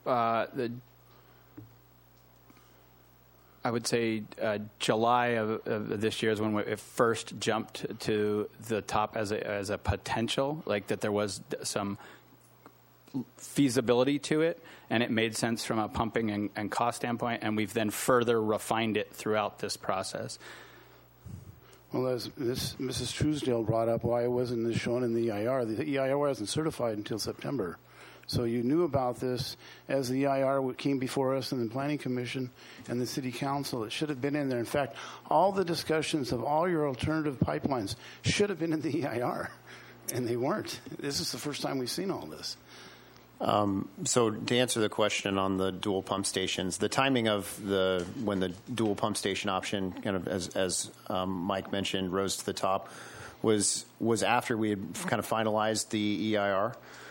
I would say July of this year is when it first jumped to the top as a potential, like that there was some feasibility to it, and it made sense from a pumping and cost standpoint, and we've then further refined it throughout this process. Well, as Mrs. Truesdale brought up, why wasn't this shown in the EIR? The EIR wasn't certified until September. So you knew about this as the EIR came before us in the Planning Commission and the City Council. It should have been in there. In fact, all the discussions of all your alternative pipelines should have been in the EIR, and they weren't. This is the first time we've seen all this. So to answer the question on the dual pump stations, the timing of when the dual pump station option, kind of as Mike mentioned, rose to the top, was after we had kind of finalized the EIR.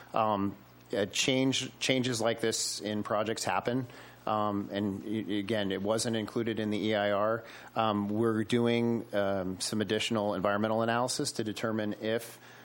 Changes like this in projects happen. And again, it wasn't included in the EIR. We're doing some additional environmental analysis to determine if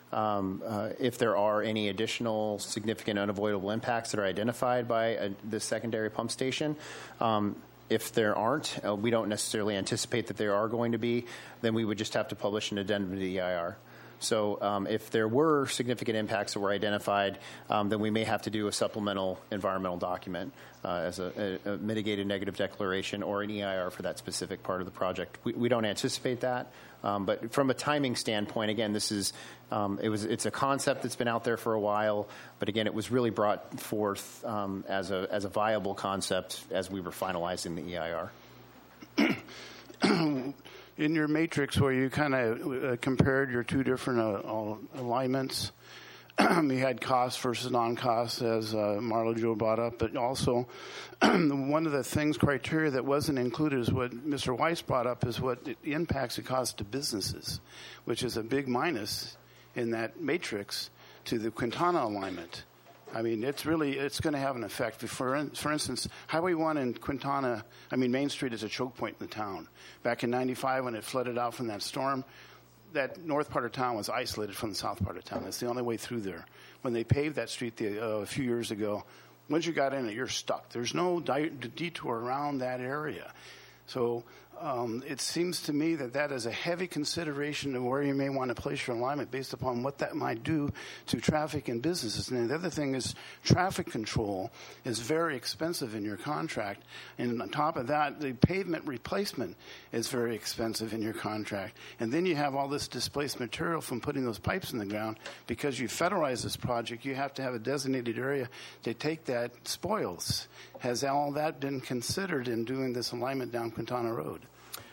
if there are any additional significant unavoidable impacts that are identified by the secondary pump station. If there aren't, we don't necessarily anticipate that there are going to be, then we would just have to publish an addendum to the EIR. So if there were significant impacts that were identified, then we may have to do a supplemental environmental document as a mitigated negative declaration or an EIR for that specific part of the project. We don't anticipate that. But from a timing standpoint, again, this is it's a concept that's been out there for a while. But again, it was really brought forth as a viable concept as we were finalizing the EIR. In your matrix where you kind of compared your two different alignments, you had cost versus non-cost, as Marla Jo brought up, but also one of the criteria that wasn't included is what Mr. Weiss brought up, is what the impacts it caused to businesses, which is a big minus in that matrix to the Quintana alignment. I mean, it's going to have an effect. For instance, Highway 1 in Quintana, Main Street is a choke point in the town. Back in 95 when it flooded out from that storm, that north part of town was isolated from the south part of town. That's the only way through there. When they paved that street a few years ago, once you got in it, you're stuck. There's no detour around that area. So it seems to me that is a heavy consideration of where you may want to place your alignment based upon what that might do to traffic and businesses. And the other thing is traffic control is very expensive in your contract. And on top of that, the pavement replacement is very expensive in your contract. And then you have all this displaced material from putting those pipes in the ground. Because you federalize this project, you have to have a designated area to take that spoils. Has all that been considered in doing this alignment down Quintana Road?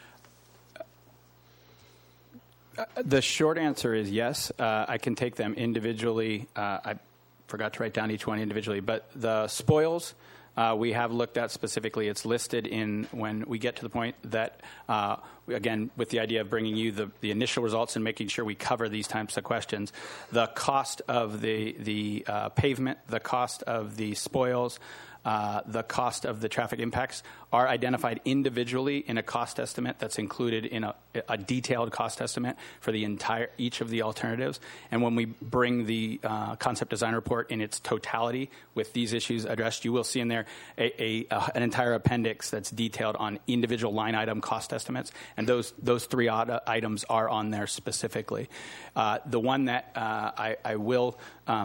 The short answer is yes. I can take them individually. I forgot to write down each one individually. But the spoils we have looked at specifically. It's listed in when we get to the point that, again, with the idea of bringing you the initial results and making sure we cover these types of questions, the cost of the pavement, the cost of the spoils, the cost of the traffic impacts are identified individually in a cost estimate that's included in a detailed cost estimate for each of the alternatives. And when we bring the concept design report in its totality with these issues addressed, you will see in there an entire appendix that's detailed on individual line item cost estimates. And those three items are on there specifically. The one that I will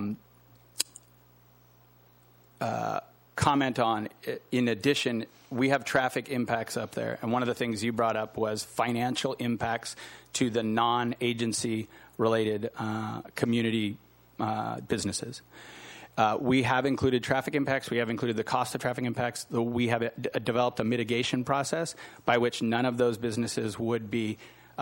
comment on, in addition, we have traffic impacts up there. And one of the things you brought up was financial impacts to the non-agency related community businesses. We have included traffic impacts. We have included the cost of traffic impacts. We have developed a mitigation process by which none of those businesses would be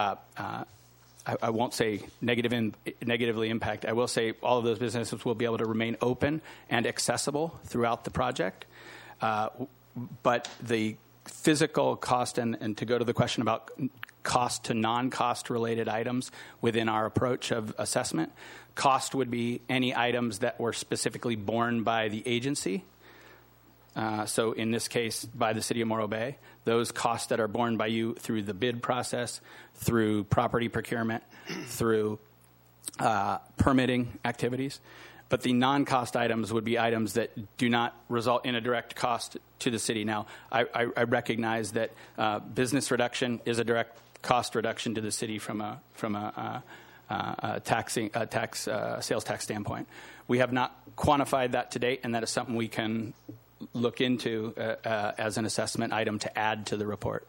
I won't say negatively impact. I will say all of those businesses will be able to remain open and accessible throughout the project. But the physical cost, and to go to the question about cost to non-cost related items within our approach of assessment, cost would be any items that were specifically borne by the agency. So in this case, by the City of Morro Bay, those costs that are borne by you through the bid process, through property procurement, through permitting activities. But the non-cost items would be items that do not result in a direct cost to the city. Now, I recognize that business reduction is a direct cost reduction to the city from a sales tax standpoint. We have not quantified that to date, and that is something we can look into as an assessment item to add to the report.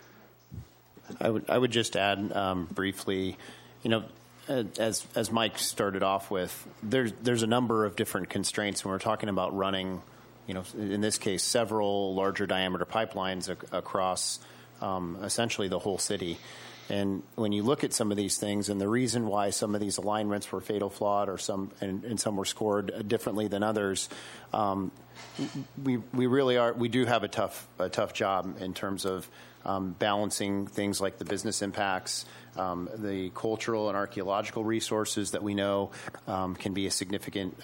I would just add briefly, as Mike started off with, there's a number of different constraints when we're talking about running, in this case, several larger diameter pipelines across essentially the whole city. And when you look at some of these things, and the reason why some of these alignments were fatal flawed, or some were scored differently than others, we do have a tough job in terms of balancing things like the business impacts, the cultural and archaeological resources that we know can be a significant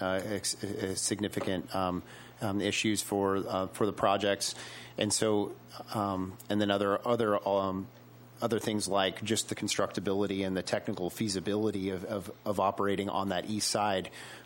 issues for the projects, and so and then other other things like just the constructability and the technical feasibility of operating on that east side.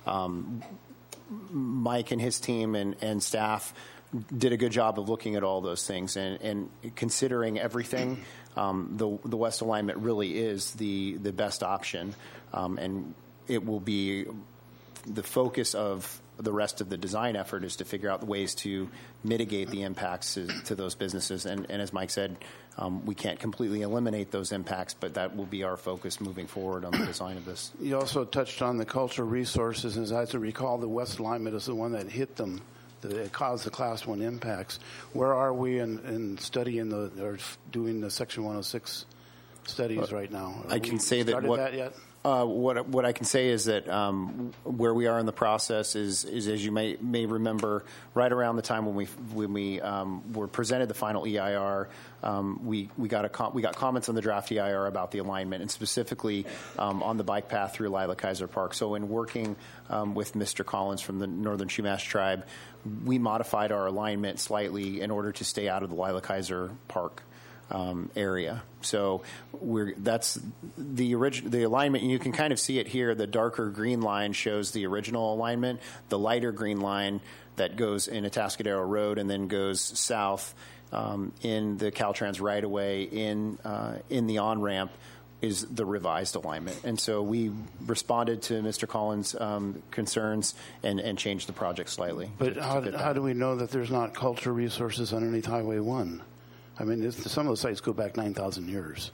Mike and his team and staff did a good job of looking at all those things and considering everything. The west alignment really is the best option, and it will be the focus of the rest of the design effort is to figure out the ways to mitigate the impacts to those businesses. And as Mike said, we can't completely eliminate those impacts, but that will be our focus moving forward on the design of this. You also touched on the cultural resources. As I recall, the west alignment is the one that hit them, that caused the Class 1 impacts. Where are we in studying or doing the Section 106 studies right now? I can say that that yet? What I can say is that where we are in the process is as you may remember, right around the time when we were presented the final EIR, we got comments on the draft EIR about the alignment and specifically on the bike path through Lila Kaiser Park. So in working with Mr. Collins from the Northern Chumash Tribe, we modified our alignment slightly in order to stay out of the Lila Kaiser Park area. So that's the alignment. You can kind of see it here. The darker green line shows the original alignment. The lighter green line that goes in Atascadero Road and then goes south in the Caltrans right-of-way in the on-ramp is the revised alignment. And so we responded to Mr. Collins' concerns and changed the project slightly. But how do we know that there's not cultural resources underneath Highway 1? I mean, some of the sites go back 9,000 years.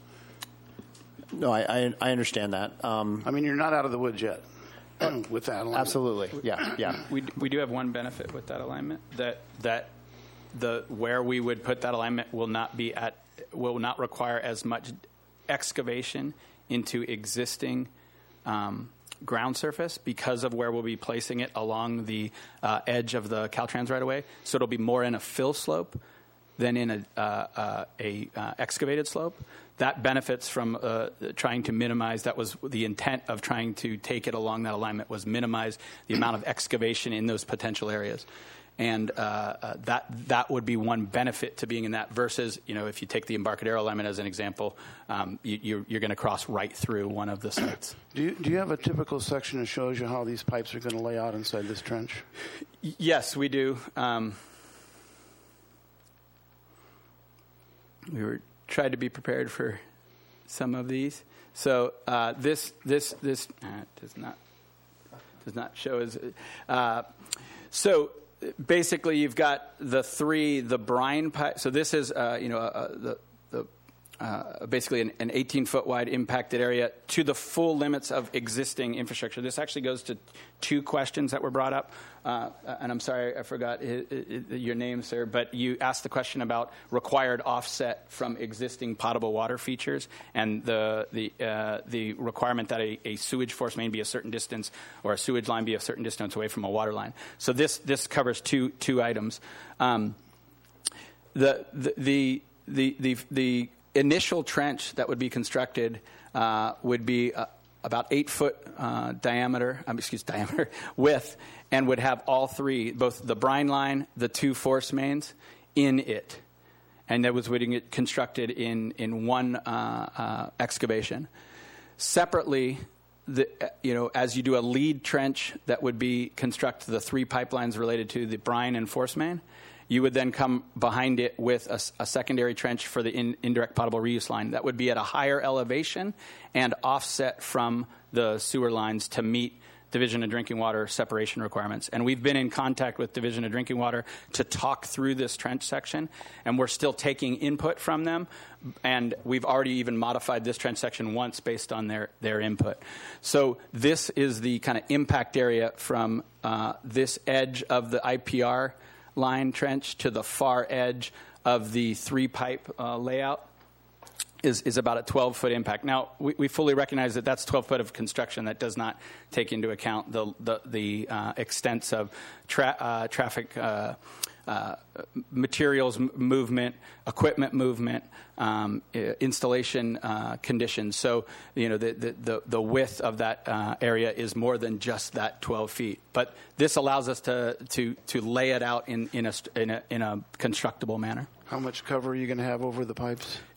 No, I understand that. I mean, you're not out of the woods yet with that alignment. Absolutely, yeah. We do have one benefit with that alignment, that where we would put that alignment will not require as much excavation into existing ground surface because of where we'll be placing it along the edge of the Caltrans right-of-way. So it'll be more in a fill slope than in a excavated slope. That benefits from trying to minimize. That was the intent of trying to take it along that alignment, was minimize the amount of excavation in those potential areas. And that would be one benefit to being in that versus, if you take the Embarcadero alignment as an example, you're going to cross right through one of the sites. Do you have a typical section that shows you how these pipes are going to lay out inside this trench? Yes, we do. We tried to be prepared for some of these. So this does not show as. So basically, you've got the brine pipe. So this is basically an 18-foot wide impacted area to the full limits of existing infrastructure. This actually goes to two questions that were brought up. And I'm sorry, I forgot your name, sir, but you asked the question about required offset from existing potable water features and the requirement that a sewage force main be a certain distance or a sewage line be a certain distance away from a water line. So this covers two items. The initial trench that would be constructed would be about 8-foot diameter width, and would have all three, both the brine line, the two force mains, in it. And that was would get constructed in one excavation. Separately, as you do a lead trench that would be construct the three pipelines related to the brine and force main, you would then come behind it with a secondary trench for the indirect potable reuse line. That would be at a higher elevation and offset from the sewer lines to meet Division of Drinking Water separation requirements. And we've been in contact with Division of Drinking Water to talk through this trench section, and we're still taking input from them. And we've already even modified this trench section once based on their input. So this is the kind of impact area from this edge of the IPR line trench to the far edge of the three-pipe layout is about a 12-foot impact. Now, we fully recognize that that's 12 foot of construction. That does not take into account the extents of traffic materials movement, equipment movement, installation conditions. So, the width of that area is more than just that 12 feet. But this allows us to lay it out in a constructible manner. How much cover are you going to have over the pipes?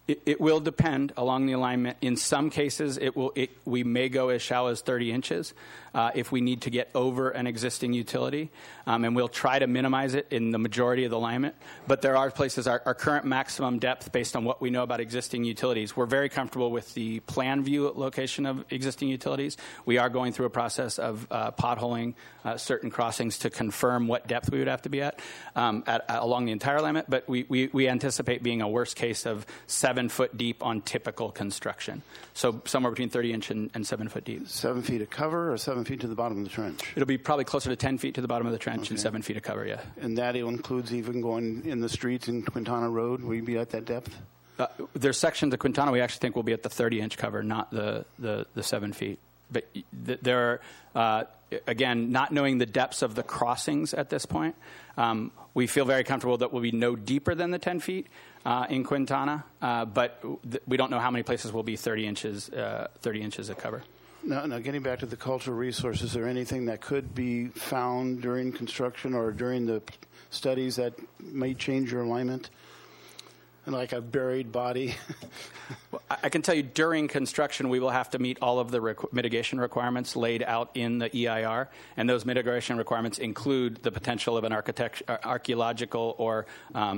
It will depend along the alignment. In some cases, we may go as shallow as 30 inches if we need to get over an existing utility, and we'll try to minimize it in the majority of the alignment. But there are places, our current maximum depth, based on what we know about existing utilities, we're very comfortable with the plan view location of existing utilities. We are going through a process of potholing certain crossings to confirm what depth we would have to be at along the entire alignment, but we anticipate being a worst case of 7 foot deep on typical construction. So somewhere between 30 inch and 7 foot deep. 7 feet of cover or 7 feet to the bottom of the trench? It'll be probably closer to 10 feet to the bottom of the trench and 7 feet of cover, yeah. And that includes even going in the streets in Quintana Road? Will you be at that depth? There's sections of Quintana we actually think will be at the 30 inch cover, not the 7 feet. But there are, again, not knowing the depths of the crossings at this point, we feel very comfortable that we'll be no deeper than the 10 feet in Quintana, but we don't know how many places will be 30 inches of cover. Now, getting back to the cultural resources, is there anything that could be found during construction or during the studies that may change your alignment? Like a buried body? Well, I can tell you during construction, we will have to meet all of the mitigation requirements laid out in the EIR, and those mitigation requirements include the potential of an archaeological or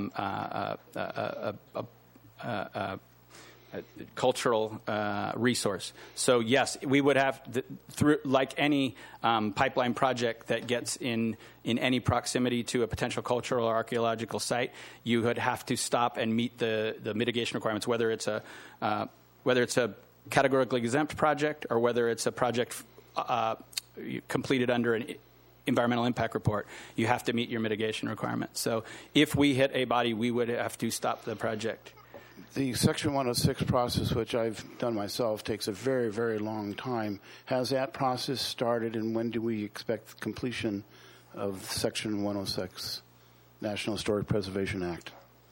cultural resource. So yes, we would have, through like any pipeline project that gets in any proximity to a potential cultural or archaeological site, you would have to stop and meet the mitigation requirements, whether it's a categorically exempt project or whether it's a project completed under an environmental impact report. You have to meet your mitigation requirements. So if we hit a body, we would have to stop the project. The Section 106 process, which I've done myself, takes a very, very long time. Has that process started, and when do we expect completion of Section 106, National Historic Preservation Act?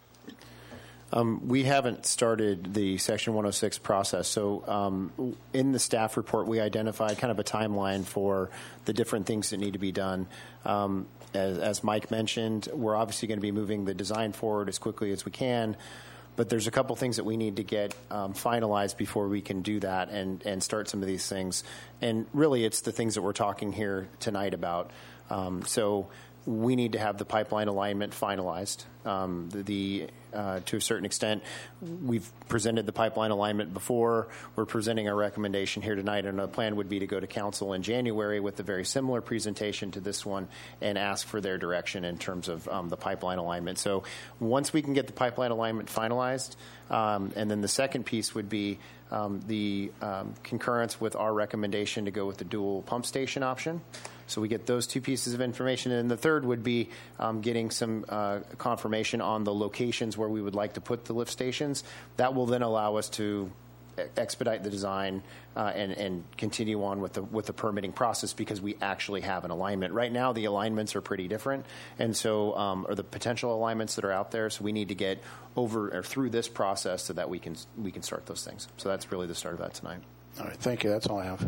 We haven't started the Section 106 process. So in the staff report, we identified kind of a timeline for the different things that need to be done. As Mike mentioned, we're obviously going to be moving the design forward as quickly as we can. But there's a couple things that we need to get finalized before we can do that and start some of these things. And really, it's the things that we're talking here tonight about. So we need to have the pipeline alignment finalized. To a certain extent, we've presented the pipeline alignment before. We're presenting our recommendation here tonight, and the plan would be to go to council in January with a very similar presentation to this one and ask for their direction in terms of the pipeline alignment. So once we can get the pipeline alignment finalized, and then the second piece would be the concurrence with our recommendation to go with the dual pump station option. So we get those two pieces of information. And the third would be getting some confirmation on the locations where we would like to put the lift stations. That will then allow us to expedite the design and continue on with the permitting process because we actually have an alignment. Right now, the alignments are pretty different, and so or the potential alignments that are out there. So we need to get over or through this process so that we can start those things. So that's really the start of that tonight. All right, thank you. That's all I have.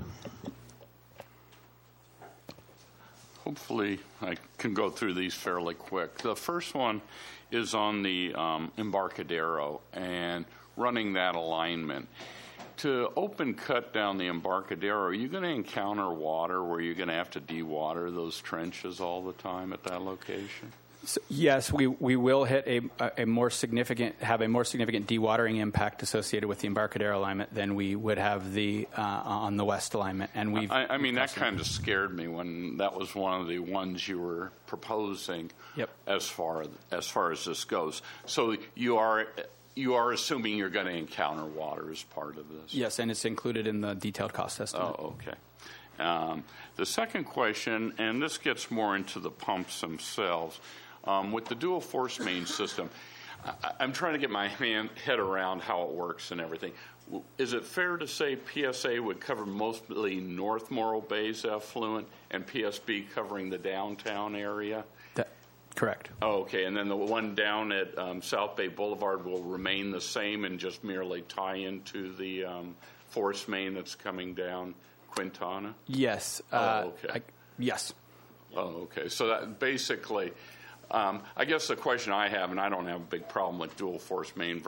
Hopefully, I can go through these fairly quick. The first one is on the Embarcadero and running that alignment. To open cut down the Embarcadero, are you going to encounter water where you're going to have to dewater those trenches all the time at that location? So, yes, we will hit a more significant dewatering impact associated with the Embarcadero alignment than we would have on the west alignment. And I mean, that kind of scared me when that was one of the ones you were proposing. Yep. As far as this goes, so you are assuming you're going to encounter water as part of this. Yes, and it's included in the detailed cost estimate. Oh, okay. The second question, and this gets more into the pumps themselves. With the dual force main system, I'm trying to get my head around how it works and everything. Is it fair to say PSA would cover mostly North Morro Bay's effluent and PSB covering the downtown area? Correct. Oh, okay. And then the one down at South Bay Boulevard will remain the same and just merely tie into the force main that's coming down Quintana? Yes. Oh, okay. Yes. Oh, okay. So that basically, I guess the question I have, and I don't have a big problem with dual force main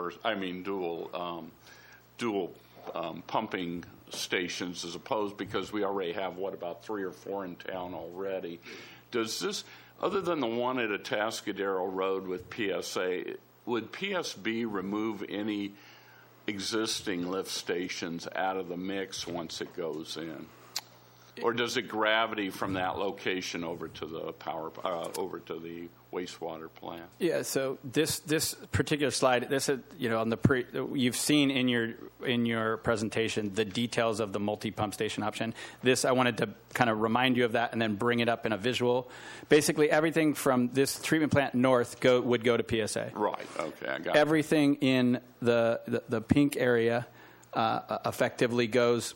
dual pumping stations as opposed, because we already have, about 3 or 4 in town already. Does this, other than the one at Atascadero Road with PSA, would PSB remove any existing lift stations out of the mix once it goes in? Or does it gravity from that location over to the over to the wastewater plant? Yeah. So this particular slide, this is, on the you've seen in your presentation the details of the multi-pump station option. This, I wanted to kind of remind you of that and then bring it up in a visual. Basically, everything from this treatment plant north would go to PSA. Right. Okay. I got everything in the pink area effectively goes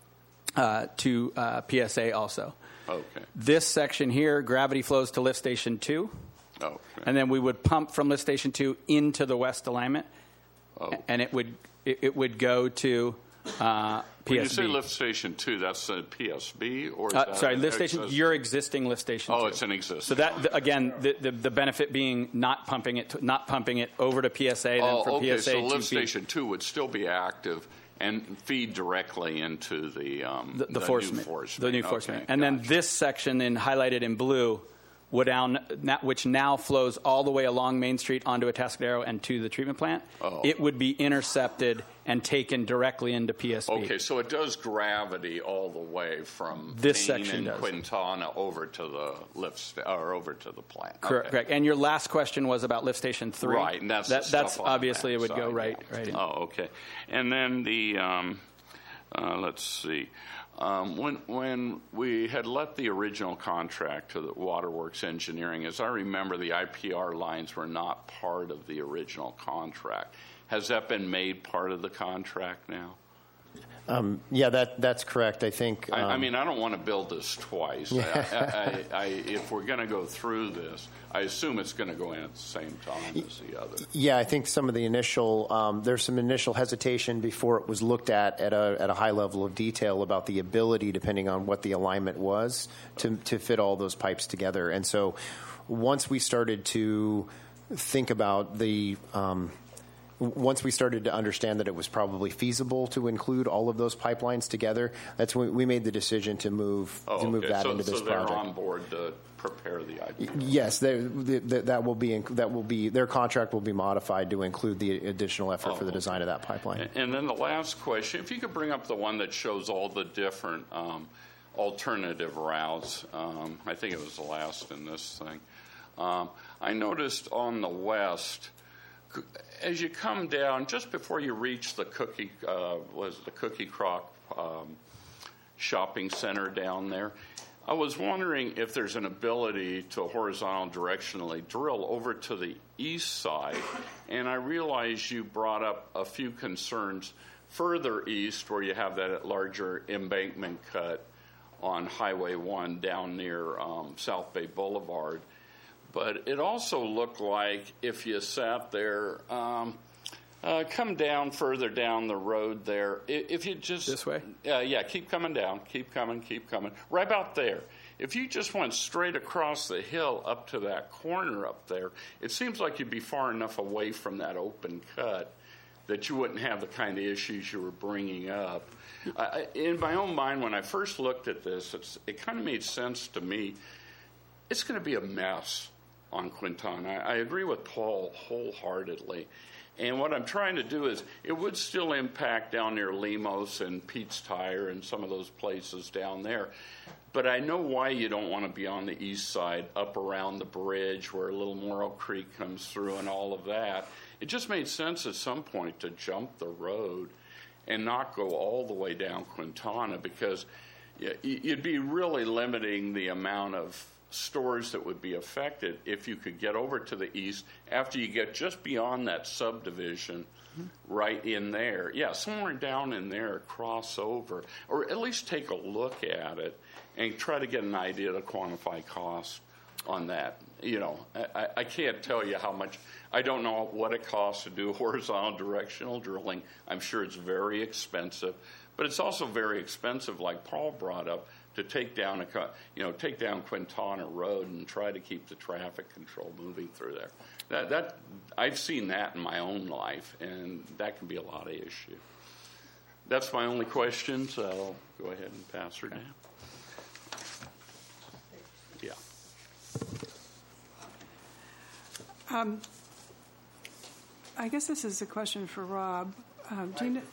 to PSA also. Okay. This section here, gravity flows to lift station 2. Okay. And then we would pump from lift station 2 into the west alignment. And it would go to PSB. When you say lift station 2, that's a PSB? Or lift station, your existing lift station 2. Oh, it's an existing. So that, again, the benefit being not pumping it over to PSA, then from PSA so to lift station 2 would still be active and feed directly into the new force main. And then this section, highlighted in blue, which now flows all the way along Main Street onto Atascadero and to the treatment plant, it would be intercepted and taken directly into PSB. Okay, so it does gravity all the way from this Main section and Quintana over to the over to the plant. Correct. And your last question was about lift station 3. Right, and that's obviously it would go right in. Oh, okay. And then the let's see. When we had let the original contract to the Waterworks Engineering, as I remember, the IPR lines were not part of the original contract. Has that been made part of the contract now? Yeah, that's correct. I think. I mean, I don't want to build this twice. If we're going to go through this, I assume it's going to go in at the same time as the other. Yeah, I think some of the initial there's some initial hesitation before it was looked at a high level of detail about the ability, depending on what the alignment was, to fit all those pipes together. And so, once we started to think about once we started to understand that it was probably feasible to include all of those pipelines together, that's when we made the decision to move into this project. So they're on board to prepare the idea. Yes, that will be their contract will be modified to include the additional effort for the design of that pipeline. And then the last question, if you could bring up the one that shows all the different alternative routes. I think it was the last in this thing. I noticed on the west, as you come down, just before you reach the Cookie Crock shopping center down there, I was wondering if there's an ability to horizontal directionally drill over to the east side. And I realize you brought up a few concerns further east where you have that larger embankment cut on Highway 1 down near South Bay Boulevard. But it also looked like if you sat there, come down further down the road there. If you just this way, keep coming down, keep coming, right about there. If you just went straight across the hill up to that corner up there, it seems like you'd be far enough away from that open cut that you wouldn't have the kind of issues you were bringing up. In my own mind, when I first looked at this, it kind of made sense to me. It's going to be a mess on Quintana. I agree with Paul wholeheartedly. And what I'm trying to do is, it would still impact down near Limos and Pete's Tire and some of those places down there. But I know why you don't want to be on the east side, up around the bridge where Little Morrow Creek comes through and all of that. It just made sense at some point to jump the road and not go all the way down Quintana, because you'd be really limiting the amount of stores that would be affected if you could get over to the east after you get just beyond that subdivision, right in there. Yeah, somewhere down in there, cross over, or at least take a look at it and try to get an idea to quantify cost on that. You know, I can't tell you how much. I don't know what it costs to do horizontal directional drilling. I'm sure it's very expensive, but it's also very expensive, like Paul brought up, to take down Quintana Road and try to keep the traffic control moving through there. That I've seen that in my own life, and that can be a lot of issue. That's my only question, so I'll go ahead and pass her down. Yeah. I guess this is a question for Rob. Do you know?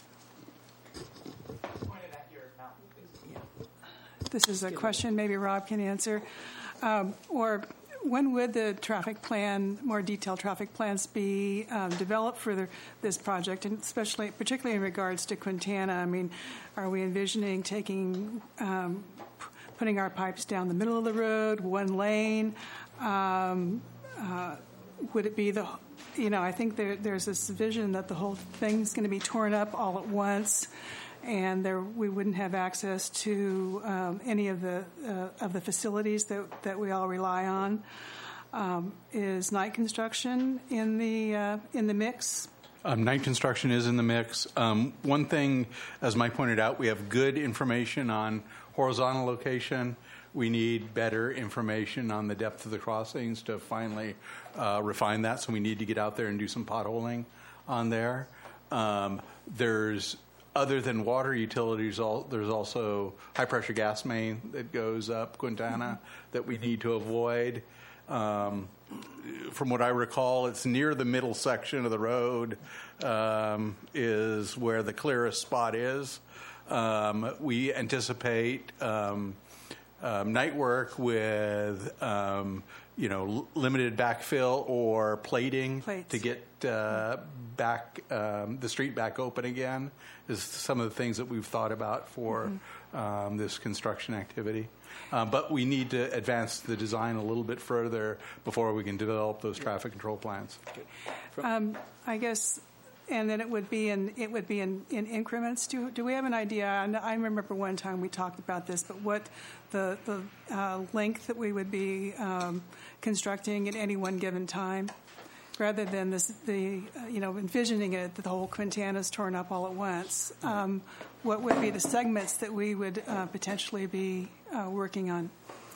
This is a question maybe Rob can answer. Or when would the traffic plan, more detailed traffic plans, be developed for this project, and particularly in regards to Quintana? I mean, are we envisioning putting our pipes down the middle of the road, one lane? Would it be I think there's this vision that the whole thing's going to be torn up all at once, and we wouldn't have access to any of the facilities that we all rely on. Is night construction in the mix? Night construction is in the mix. One thing, as Mike pointed out, we have good information on horizontal location. We need better information on the depth of the crossings to finally refine that, so we need to get out there and do some potholing on there. There's, other than water utilities, there's also high-pressure gas main that goes up Quintana that we need to avoid. From what I recall, it's near the middle section of the road is where the clearest spot is. We anticipate night work with limited backfill or plating to get the street back open again is some of the things that we've thought about for this construction activity. But we need to advance the design a little bit further before we can develop those traffic control plans. I guess. And then it would be in increments. Do we have an idea? I remember one time we talked about this, but what the length that we would be constructing at any one given time, rather than envisioning it that the whole Quintana is torn up all at once. What would be the segments that we would potentially be working on?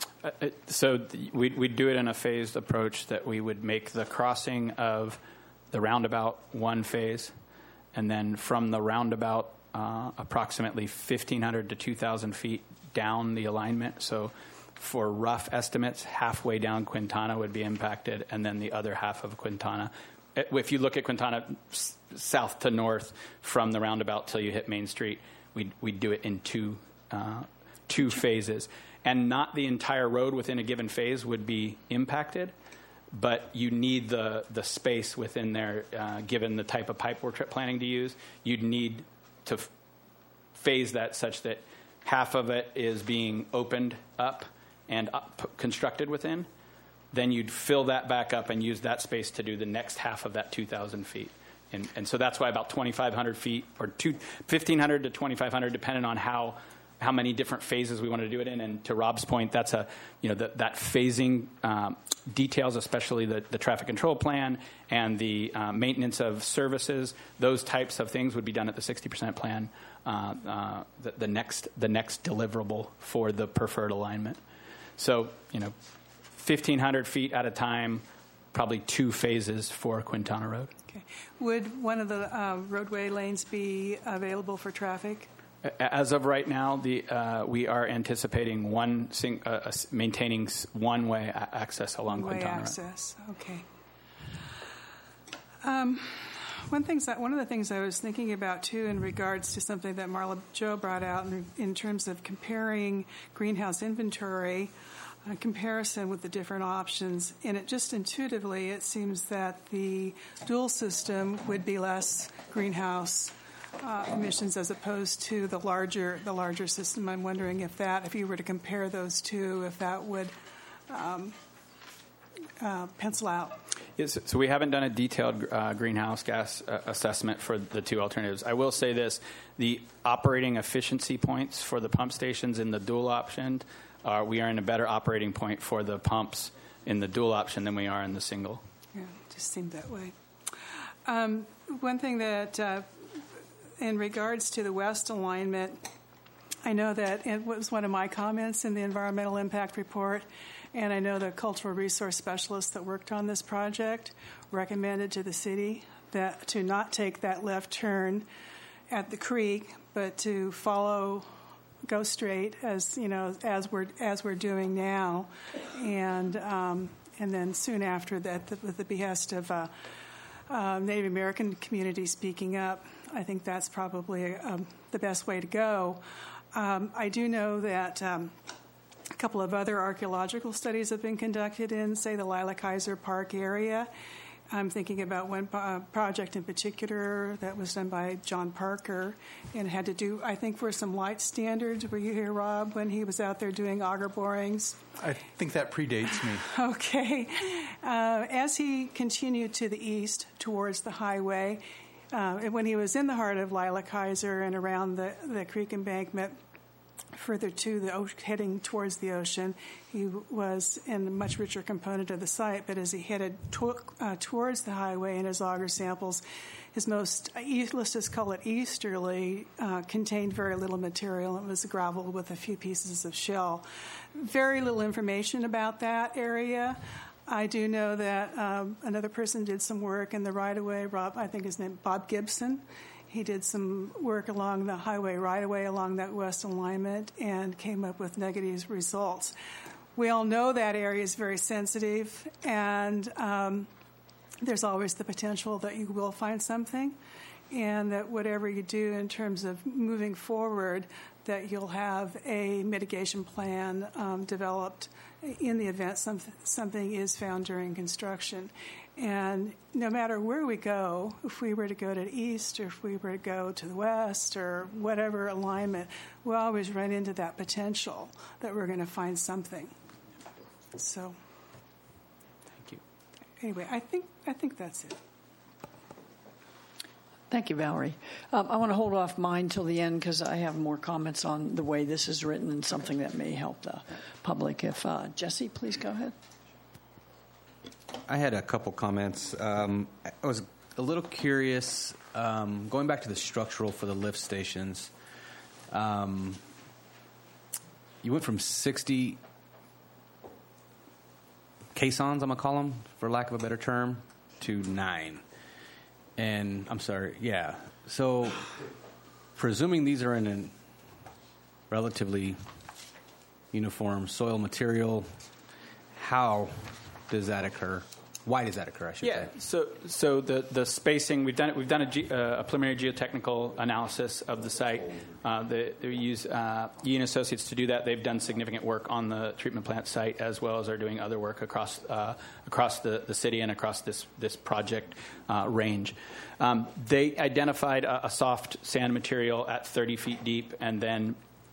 So we'd do it in a phased approach, that we would make the crossing of the roundabout one phase, and then from the roundabout approximately 1,500 to 2,000 feet down the alignment. So for rough estimates, halfway down Quintana would be impacted, and then the other half of Quintana. If you look at Quintana south to north from the roundabout till you hit Main Street, we'd do it in two phases. And not the entire road within a given phase would be impacted, but you need the space within there, given the type of pipe we're planning to use. You'd need to phase that such that half of it is being opened up and constructed within. Then you'd fill that back up and use that space to do the next half of that 2,000 feet. And so that's why about 2,500 feet, or 1,500 to 2,500, depending on how many different phases we want to do it in. And to Rob's point, that's that phasing details, especially the traffic control plan and the maintenance of services. Those types of things would be done at the 60% plan, the next deliverable for the preferred alignment. So 1,500 feet at a time, probably two phases for Quintana Road. Okay. Would one of the roadway lanes be available for traffic? As of right now, we are anticipating maintaining one-way access along Quintana Road. Access, okay. One of the things I was thinking about too, in regards to something that Marla Jo brought out in terms of comparing greenhouse inventory, comparison with the different options, and it just intuitively it seems that the dual system would be less greenhouse emissions as opposed to the larger system. I'm wondering if you were to compare those two, if that would pencil out. Yes, so we haven't done a detailed greenhouse gas assessment for the two alternatives. I will say this: the operating efficiency points for the pump stations in the dual option, we are in a better operating point for the pumps in the dual option than we are in the single. Yeah, it just seemed that way. One thing that in regards to the west alignment, I know that it was one of my comments in the environmental impact report, and I know the cultural resource specialists that worked on this project recommended to the city that to not take that left turn at the creek, but to go straight as we're doing now, and then soon after that, with the behest of Native American community speaking up, I think that's probably the best way to go. I do know that a couple of other archaeological studies have been conducted in, say, the Lila Kaiser Park area. I'm thinking about one project in particular that was done by John Parker and had to do, I think, for some light standards. Were you here, Rob, when he was out there doing auger borings? I think that predates me. Okay. As he continued to the east towards the highway, when he was in the heart of Lila Kaiser and around the creek embankment, further to the heading towards the ocean, he was in a much richer component of the site. But as he headed towards the highway in his auger samples, his most, let's just call it easterly, contained very little material. It was gravel with a few pieces of shell. Very little information about that area. I do know that another person did some work in the right-of-way. I think his name Bob Gibson. He did some work along the highway right-of-way along that west alignment and came up with negative results. We all know that area is very sensitive, and there's always the potential that you will find something, and that whatever you do in terms of moving forward, that you'll have a mitigation plan developed in the event something is found during construction. And no matter where we go, if we were to go to the east or if we were to go to the west or whatever alignment, we always run into that potential that we're going to find something. So, thank you. Anyway, I think that's it. Thank you, Valerie. I want to hold off mine till the end because I have more comments on the way this is written and something that may help the public. If Jesse, please go ahead. I had a couple comments. I was a little curious, going back to the structural for the lift stations. You went from 60 caissons, I'm going to call them, for lack of a better term, to 9. And I'm sorry, yeah. So, presuming these are in a relatively uniform soil material, how does that occur? Why does that occur, I should say? So the spacing, we've done a preliminary geotechnical analysis of the site. They use Ian Associates to do that. They've done significant work on the treatment plant site as well as are doing other work across the city and across this project range. They identified a soft sand material at 30 feet deep and then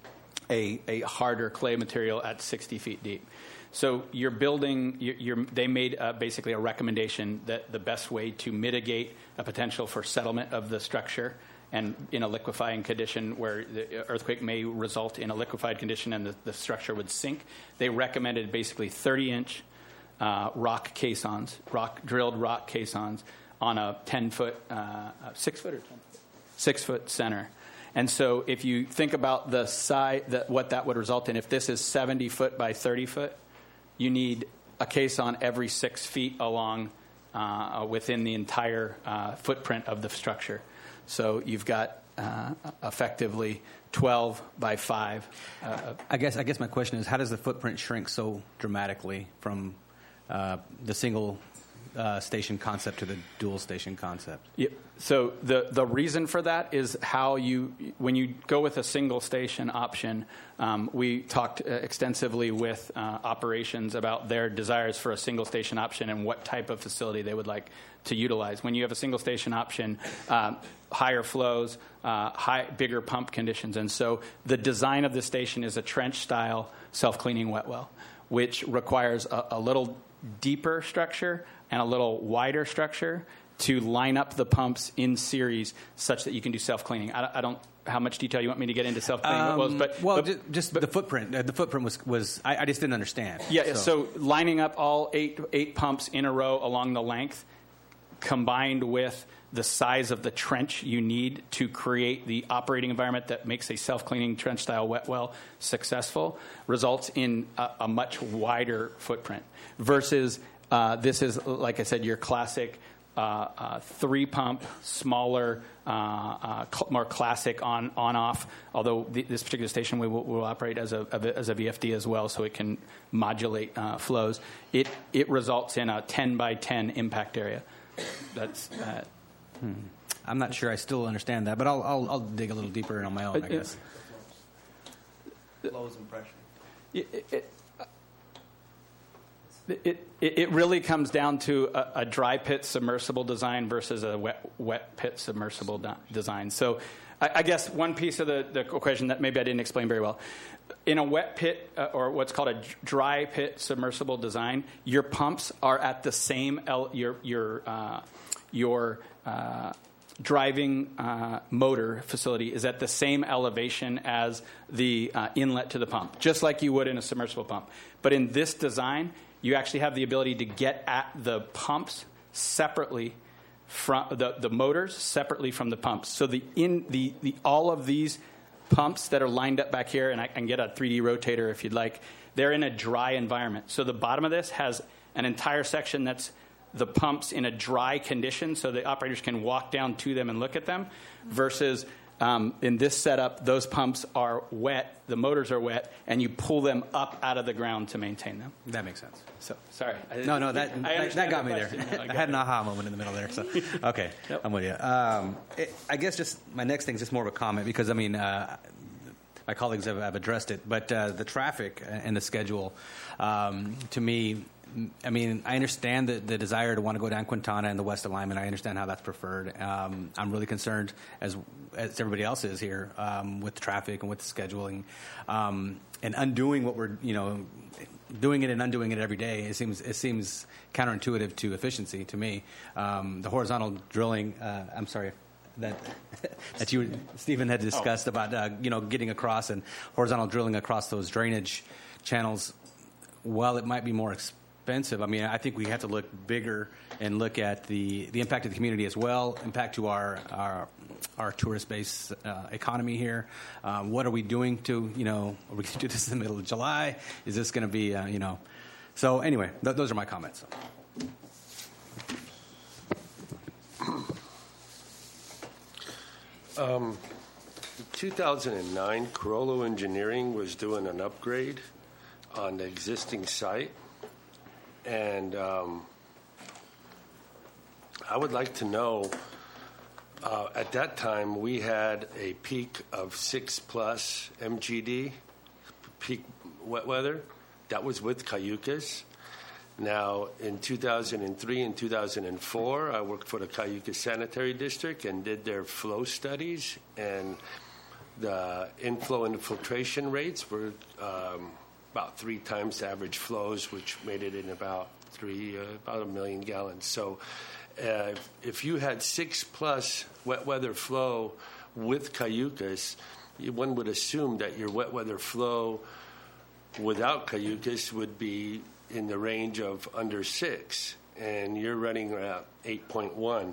a harder clay material at 60 feet deep. So you're building. They made basically a recommendation that the best way to mitigate a potential for settlement of the structure and in a liquefying condition where the earthquake may result in a liquefied condition and the structure would sink, they recommended basically 30-inch rock caissons, drilled rock caissons on a 10-foot, 6-foot or 10-foot? 6-foot center. And so if you think about the size, what that would result in, if this is 70 foot by 30 foot, you need a caisson every 6 feet along within the entire footprint of the structure. So you've got effectively 12 by 5. I guess my question is, how does the footprint shrink so dramatically from the single station concept to the dual station concept? Yep. So the reason for that is when you go with a single station option, we talked extensively with operations about their desires for a single station option and what type of facility they would like to utilize. When you have a single station option, higher flows, bigger pump conditions. And so the design of the station is a trench-style self-cleaning wet well, which requires a little deeper structure and a little wider structure to line up the pumps in series such that you can do self-cleaning. I don't how much detail you want me to get into self-cleaning? Just the footprint. The footprint was I just didn't understand. Yeah, so lining up all eight pumps in a row along the length combined with the size of the trench you need to create the operating environment that makes a self-cleaning trench-style wet well successful, results in a much wider footprint versus this is, like I said, your classic 3-pump, smaller, more classic on-off, although this particular station will operate as a VFD as well, so it can modulate flows. It results in a 10 by 10 impact area. That's I'm not sure I still understand that, but I'll dig a little deeper on my own, I guess. Flows and pressure. It really comes down to a dry pit submersible design versus a wet pit submersible design. So I guess one piece of the equation that maybe I didn't explain very well. In a wet pit or what's called a dry pit submersible design, your pumps are at the same your driving motor facility is at the same elevation as the inlet to the pump, just like you would in a submersible pump. But in this design, you actually have the ability to get at the pumps separately from the motors separately from the pumps. So all of these pumps that are lined up back here, and I can get a 3D rotator if you'd like, they're in a dry environment. So the bottom of this has an entire section that's the pumps in a dry condition so the operators can walk down to them and look at them, versus in this setup, those pumps are wet, the motors are wet, and you pull them up out of the ground to maintain them. That makes sense. So, sorry. No, that got me there. I had an aha moment in the middle there. So, okay, yep. I'm with you. I guess just my next thing is just more of a comment because, I mean, my colleagues have addressed it, but the traffic and the schedule, to me, I mean, I understand the desire to want to go down Quintana and the West Alignment. I understand how that's preferred. I'm really concerned, as everybody else is here, with the traffic and with the scheduling, and undoing what we're, doing it and undoing it every day. It seems counterintuitive to efficiency to me. The horizontal drilling. I'm sorry. That you, Stephen, had discussed about getting across and horizontal drilling across those drainage channels. While it might be more expensive, I mean, I think we have to look bigger and look at the impact of the community as well, impact to our tourist-based economy here. What are we doing to, are we going to do this in the middle of July? Is this going to be, So anyway, those are my comments. 2009, Carollo Engineering was doing an upgrade on the existing site, and I would like to know, at that time we had a peak of 6+ MGD, peak wet weather. That was with Cayucas. Now, in 2003 and 2004, I worked for the Cayucas Sanitary District and did their flow studies, and the inflow and infiltration rates were about 3 times the average flows, which made it in about 1 million gallons. So if you had 6+ wet weather flow with Cayucas, one would assume that your wet weather flow without Cayucas would be in the range of under 6, and you're running around 8.1.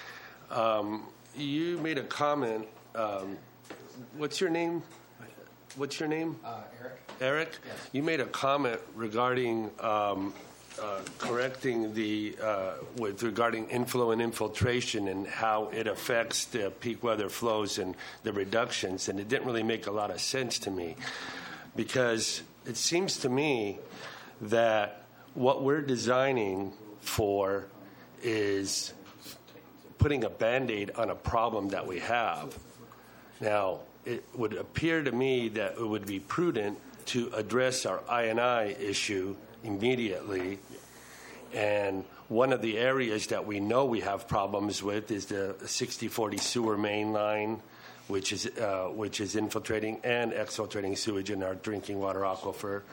You made a comment. What's your name? Eric. Eric? Yes. You made a comment regarding correcting regarding inflow and infiltration and how it affects the peak weather flows and the reductions, and it didn't really make a lot of sense to me, because it seems to me that what we're designing for is putting a Band-Aid on a problem that we have. Now, it would appear to me that it would be prudent to address our I&I issue immediately. And one of the areas that we know we have problems with is the 60/40 sewer main line, which is infiltrating and exfiltrating sewage in our drinking water aquifer.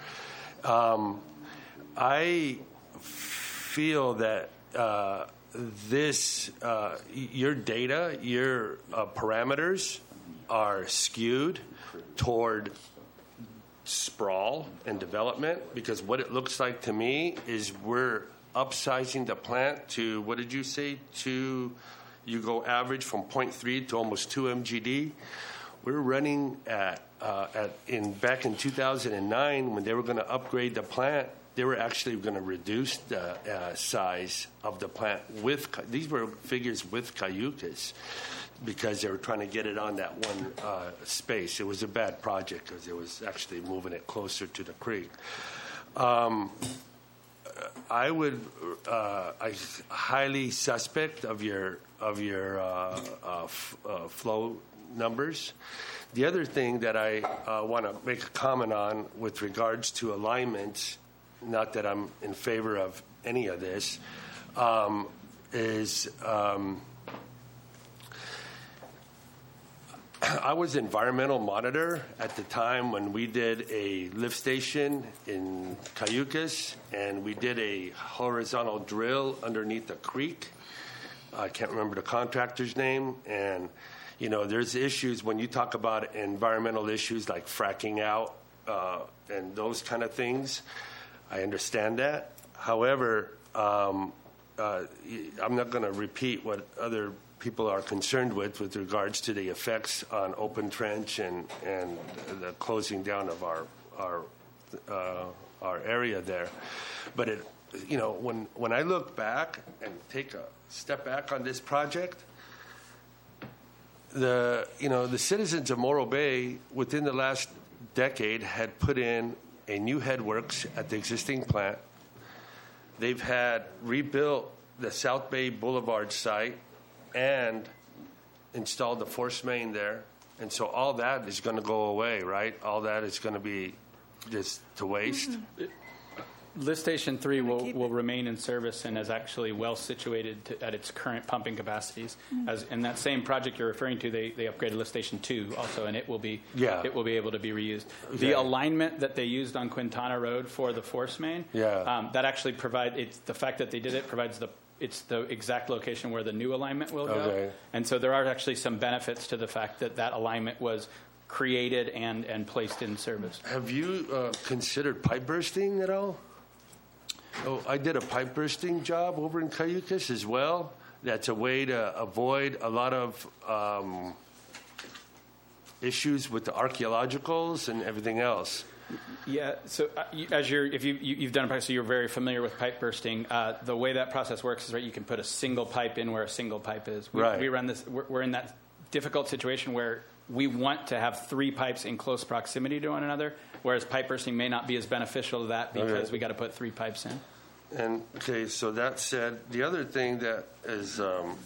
I feel that your data, your parameters are skewed toward sprawl and development, because what it looks like to me is we're upsizing the plant to, what did you say, you go average from 0.3 to almost 2 MGD. We're running back in 2009 when they were going to upgrade the plant. They were actually going to reduce the size of the plant these were figures with Cayucas, because they were trying to get it on that one space. It was a bad project because it was actually moving it closer to the creek. I highly suspect of your flow numbers. The other thing that I want to make a comment on with regards to alignments, not that I'm in favor of any of this, is I was environmental monitor at the time when we did a lift station in Cayucas, and we did a horizontal drill underneath the creek. I can't remember the contractor's name. And, there's issues when you talk about environmental issues like fracking out and those kind of things. I understand that. However, I'm not going to repeat what other people are concerned with regards to the effects on open trench and the closing down of our area there. But when I look back and take a step back on this project, the citizens of Morro Bay within the last decade had put in a new headworks at the existing plant. They've had rebuilt the South Bay Boulevard site and installed the force main there. And so all that is going to go away, right? All that is going to be just to waste. Mm-hmm. Lift Station 3 will remain in service and is actually well situated at its current pumping capacities. Mm-hmm. As in that same project you're referring to, they upgraded Lift Station 2 also, and it will be able to be reused. Okay. The alignment that they used on Quintana Road for the force main, that actually it's the fact that they did it provides it's the exact location where the new alignment will go. Okay. And so there are actually some benefits to the fact that alignment was created and placed in service. Have you considered pipe bursting at all? Oh, I did a pipe bursting job over in Cayucas as well. That's a way to avoid a lot of issues with the archaeologicals and everything else. Yeah. So you've done a pipe, so you're very familiar with pipe bursting. The way that process works is you can put a single pipe in where a single pipe is. We run this. We're in that difficult situation where we want to have three pipes in close proximity to one another, whereas pipe bursting may not be as beneficial to that because we got to put three pipes in. And okay, so that said, the other thing that is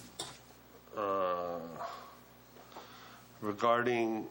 regarding.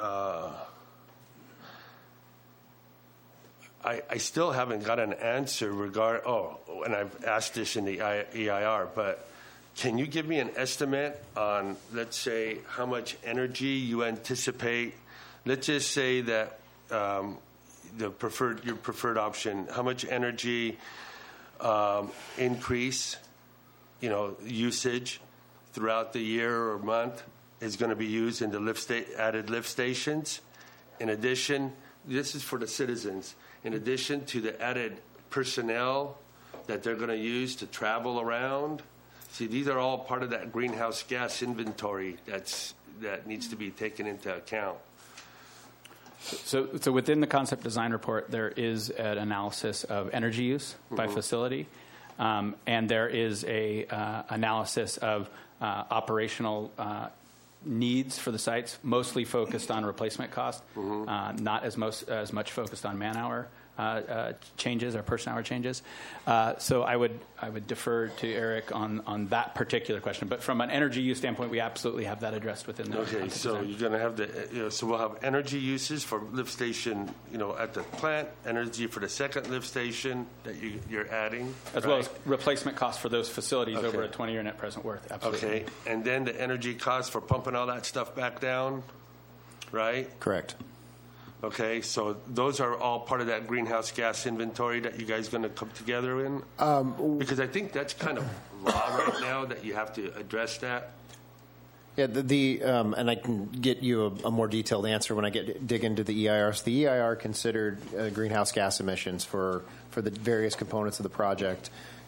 I still haven't got an answer and I've asked this in the EIR, but can you give me an estimate on, let's say, how much energy you anticipate? Let's just say that your preferred option, how much energy increase, usage throughout the year or month is going to be used in the added lift stations. In addition, this is for the citizens. In addition to the added personnel that they're going to use to travel around, see, these are all part of that greenhouse gas inventory that needs to be taken into account. So within the concept design report, there is an analysis of energy use by facility, and there is a analysis of operational needs for the sites, mostly focused on replacement cost, not as much focused on man-hour changes or person-hour changes. So I would defer to Eric on that particular question. But from an energy use standpoint, we absolutely have that addressed within the. Okay, so you're going to have so we'll have energy uses for lift station, at the plant, energy for the second lift station that you're adding, as well as replacement costs for those facilities over a 20-year net present worth. Absolutely. Okay, and then the energy costs for pumping all that stuff back down, right? Correct. Okay, so those are all part of that greenhouse gas inventory that you guys going to come together in? Because I think that's kind of law right now that you have to address that. Yeah, and I can get you a more detailed answer when I dig into the EIR. So the EIR considered greenhouse gas emissions for the various components of the project.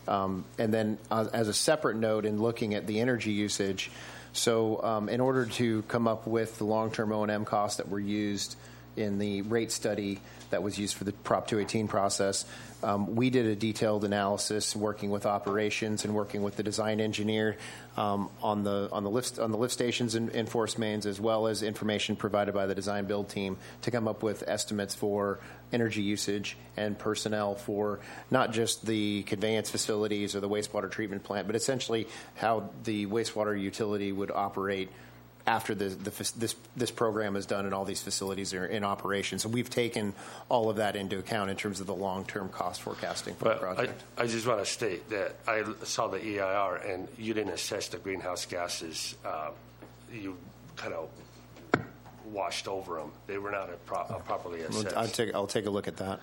And then as a separate note, in looking at the energy usage, so in order to come up with the long-term O&M costs that were used in the rate study that was used for the Prop 218 process, we did a detailed analysis working with operations and working with the design engineer on the lift stations and force mains, as well as information provided by the design build team to come up with estimates for energy usage and personnel for not just the conveyance facilities or the wastewater treatment plant, but essentially how the wastewater utility would operate after this program is done and all these facilities are in operation. So we've taken all of that into account in terms of the long-term cost forecasting for the project. I just want to state that I saw the EIR, and you didn't assess the greenhouse gases. You kind of washed over them. They were not properly assessed. I'll take a look at that.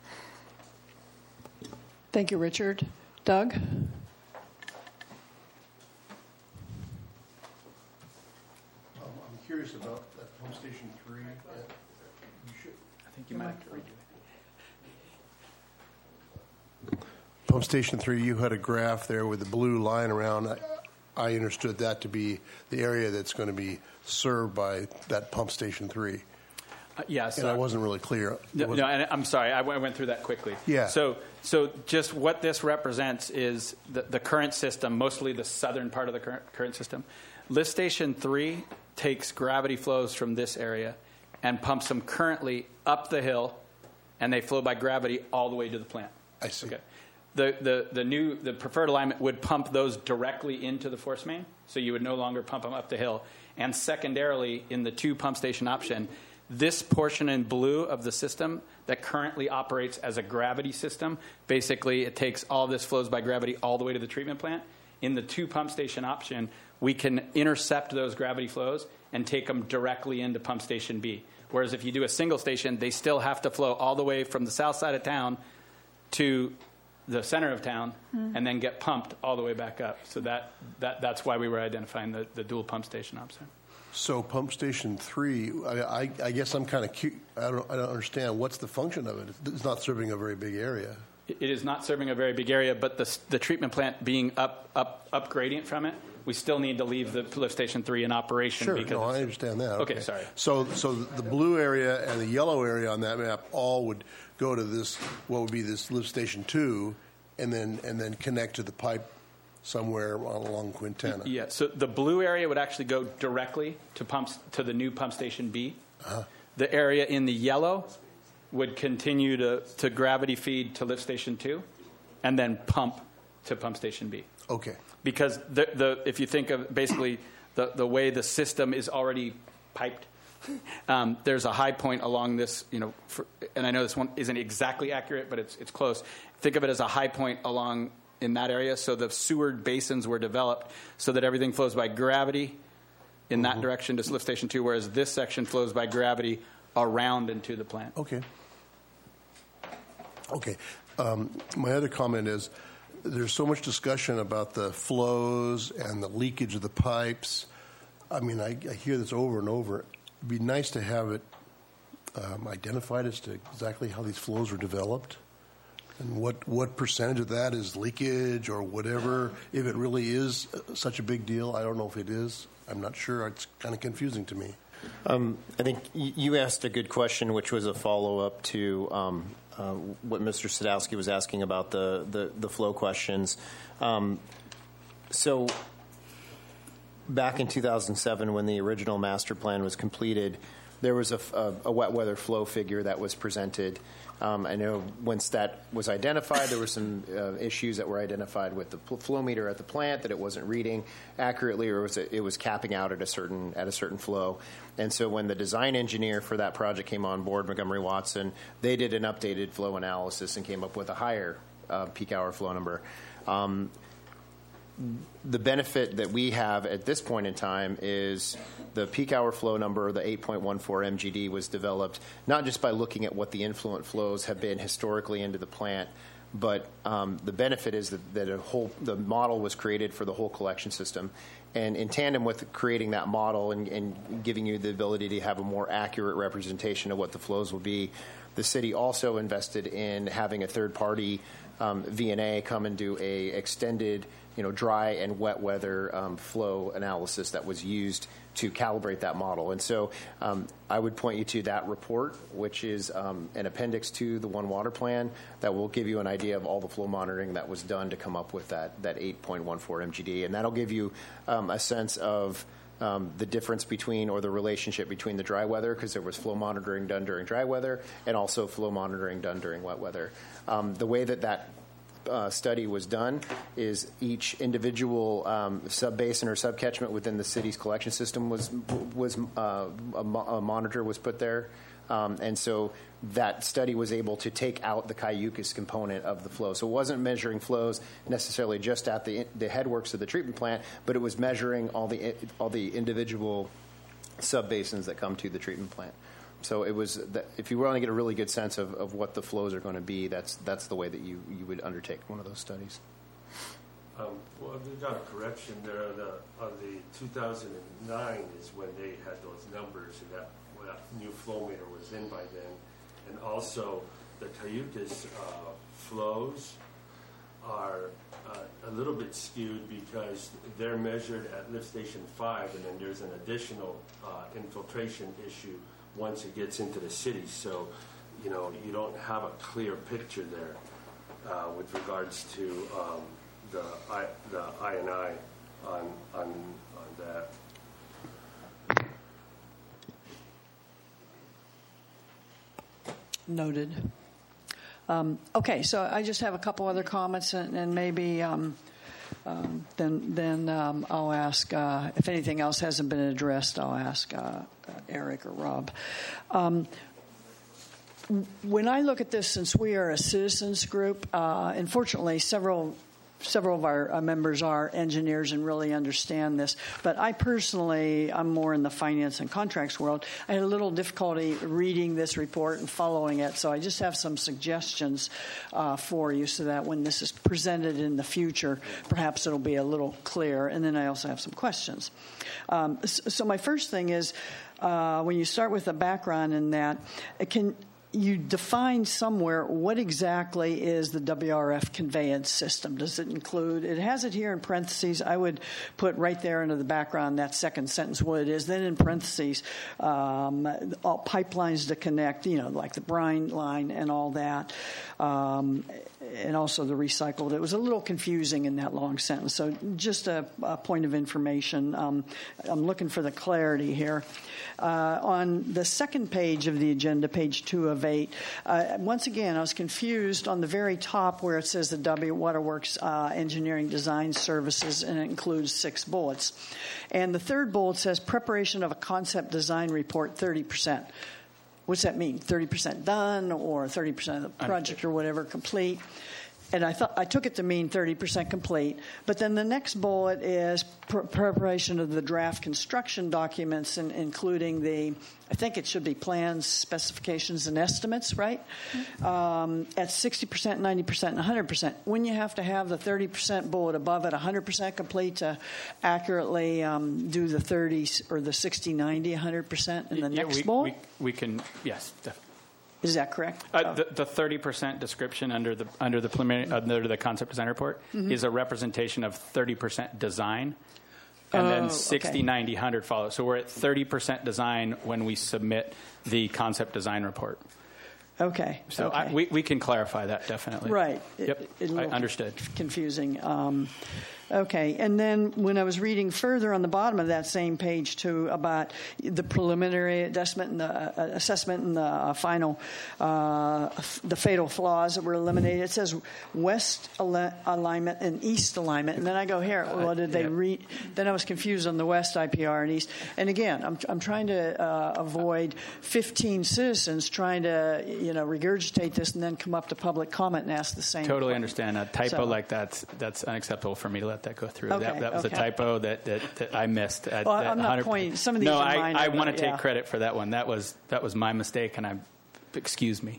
Thank you, Richard. Doug? Curious about that pump station 3. I think you might have to redo it. Pump station 3, you had a graph there with the blue line around. I understood that to be the area that's going to be served by that pump station 3. Yes. And I wasn't really clear. No, and I'm sorry. I went through that quickly. Yeah. So just what this represents is the current system, mostly the southern part of the current system. Lift Station 3 takes gravity flows from this area and pumps them currently up the hill, and they flow by gravity all the way to the plant. I see. Okay. The preferred alignment would pump those directly into the force main, so you would no longer pump them up the hill. And secondarily, in the 2 pump station option, this portion in blue of the system that currently operates as a gravity system, basically it takes all this flows by gravity all the way to the treatment plant. In the 2 pump station option, we can intercept those gravity flows and take them directly into pump station B. Whereas if you do a single station, they still have to flow all the way from the south side of town to the center of town and then get pumped all the way back up. So that's why we were identifying the dual pump station option. So pump station 3, I guess I'm kind of I don't understand. What's the function of it? It's not serving a very big area. It is not serving a very big area, but the treatment plant being up gradient from it, we still need to leave the lift station 3 in operation. Sure, no, I understand that. Okay, sorry. So the blue area and the yellow area on that map all would go to this, what would be this lift station 2, and then connect to the pipe somewhere along Quintana. Yeah, so the blue area would actually go directly to the new pump station B. Uh-huh. The area in the yellow would continue to gravity feed to lift station 2 and then pump to pump station B. Okay. Because if you think of basically the way the system is already piped, there's a high point along this, and I know this one isn't exactly accurate, but it's close. Think of it as a high point along in that area. So the sewer basins were developed so that everything flows by gravity in that direction to lift station 2, whereas this section flows by gravity around into the plant. Okay. My other comment is there's so much discussion about the flows and the leakage of the pipes. I mean, I hear this over and over. It'd be nice to have it identified as to exactly how these flows were developed and what percentage of that is leakage or whatever. If it really is such a big deal, I don't know if it is. I'm not sure. It's kind of confusing to me. I think you asked a good question, which was a follow-up to what Mr. Sadowski was asking about the flow questions. So back in 2007, when the original master plan was completed, there was a wet weather flow figure that was presented. I know once that was identified, there were some issues that were identified with the flow meter at the plant, that it wasn't reading accurately, or it was capping out at a certain flow. And so when the design engineer for that project came on board, Montgomery Watson, they did an updated flow analysis and came up with a higher peak hour flow number. The benefit that we have at this point in time is the peak hour flow number, the 8.14 MGD, was developed not just by looking at what the influent flows have been historically into the plant, but the benefit is that the model was created for the whole collection system. And in tandem with creating that model and giving you the ability to have a more accurate representation of what the flows will be, the city also invested in having a third-party V&A come and do a extended, dry and wet weather flow analysis that was used to calibrate that model. And so I would point you to that report, which is an appendix to the One Water Plan that will give you an idea of all the flow monitoring that was done to come up with that 8.14 MGD. And that'll give you a sense of the difference between, or the relationship between the dry weather, because there was flow monitoring done during dry weather and also flow monitoring done during wet weather. The way that study was done is each individual sub-basin or sub-catchment within the city's collection system was a monitor was put there. And so that study was able to take out the Cayucas component of the flow. So it wasn't measuring flows necessarily just at the headworks of the treatment plant, but it was measuring all the individual sub-basins that come to the treatment plant. So it was if you want to get a really good sense of what the flows are going to be, that's the way that you would undertake one of those studies. Well, we got a correction there on the 2009 is when they had those numbers, and that new flow meter was in by then. And also the Cayucas flows are a little bit skewed because they're measured at lift station 5, and then there's an additional infiltration issue once it gets into the city. So, you don't have a clear picture there with regards to the I&I on that. Noted. Okay, so I just have a couple other comments, and maybe then I'll ask if anything else hasn't been addressed. I'll ask Eric or Rob. When I look at this, since we are a citizens group, unfortunately, several of our members are engineers and really understand this. But I personally, I'm more in the finance and contracts world. I had a little difficulty reading this report and following it, so I just have some suggestions for you so that when this is presented in the future, perhaps it'll be a little clearer. And then I also have some questions. So my first thing is, when you start with the background in that, you define somewhere what exactly is the WRF conveyance system. Does it include, it has it here in parentheses. I would put right there into the background that second sentence what it is. Then in parentheses, all pipelines to connect, like the brine line and all that. And also the recycled. It was a little confusing in that long sentence. So just a point of information. I'm looking for the clarity here. On the second page of the agenda, page 2 of 8, once again, I was confused on the very top where it says the W Waterworks Engineering Design Services, and it includes 6 bullets. And the third bullet says preparation of a concept design report, 30%. What's that mean? 30% done, or 30% of the project, or whatever, complete? And I took it to mean 30% complete. But then the next bullet is preparation of the draft construction documents, including I think it should be plans, specifications, and estimates, right? Mm-hmm. At 60%, 90%, and 100%. When you have to have the 30% bullet above it, 100% complete to accurately do the 30s or the 60, 90, 100% in the next bullet? We can, yes, definitely. Is that correct? The 30% description under the preliminary under the concept design report is a representation of 30% design, and then 60, 90, 100 follow. So we're at 30% design when we submit the concept design report. Okay. So we can clarify that definitely. Right. Yep. I understood. Confusing. Okay. And then when I was reading further on the bottom of that same page too about the preliminary assessment and the assessment and the final, the fatal flaws that were eliminated, it says west alignment and east alignment. And then I go here, well, did they read? Then I was confused on the west IPR and east. And again, I'm trying to avoid 15 citizens trying to, regurgitate this and then come up to public comment and ask the same. Totally understand. A typo like that's unacceptable for me to let that go through. Okay, that was a typo that I missed. Well, I'm not pointing. Some of these are minor. I want to take credit for that one. That was my mistake, and excuse me.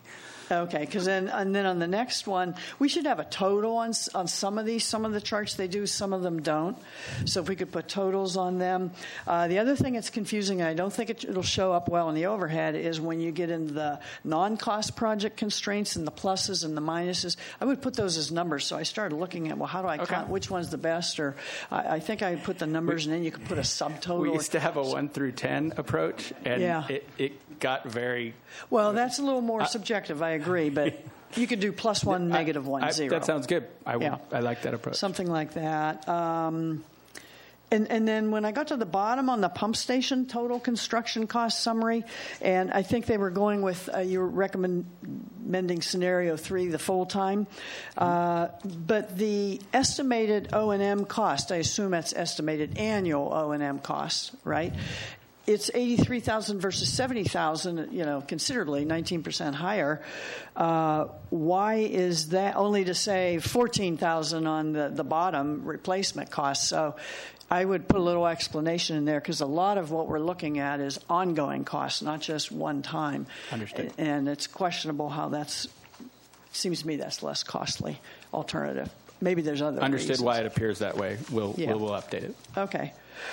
Okay, because then on the next one, we should have a total on some of these. Some of the charts they do, some of them don't. So if we could put totals on them. The other thing that's confusing, and I don't think it'll show up well in the overhead, is when you get into the non-cost project constraints and the pluses and the minuses. I would put those as numbers. So I started looking at, well, how do I count which one's the best? Or I think I put the numbers, and then you could put a subtotal. We used to have a 1 through 10 approach, and it got very... Well, that's a little more subjective, I agree, but you could do +1, -1, 0. That sounds good. I like that approach. Something like that. And then when I got to the bottom on the pump station total construction cost summary, and I think they were going with you were recommending scenario 3, the full time, but the estimated O&M cost, I assume that's estimated annual O&M costs, right? It's $83,000 versus $70,000, considerably 19% higher. Why is that? Only to save $14,000 on the bottom replacement costs. So I would put a little explanation in there because a lot of what we're looking at is ongoing costs, not just one time. Understood. And it's questionable how seems to me that's less costly alternative. Maybe there's other Understood reasons. why it appears that way. We'll update it. Okay.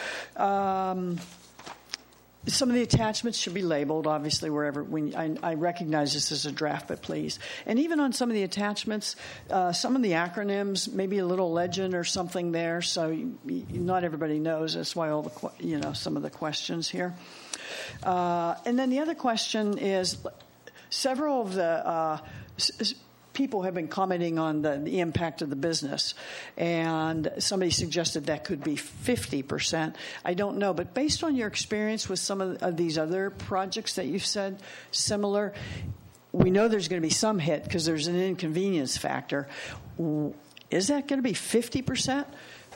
Some of the attachments should be labeled, obviously, wherever. I recognize this as a draft, but please. And even on some of the attachments, some of the acronyms, maybe a little legend or something there, so not everybody knows. That's why some of the questions here. And then the other question is, several of the people have been commenting on the impact of the business, and somebody suggested that could be 50%. I don't know, but based on your experience with some of these other projects that you've said similar, we know there's going to be some hit because there's an inconvenience factor. Is that going to be 50%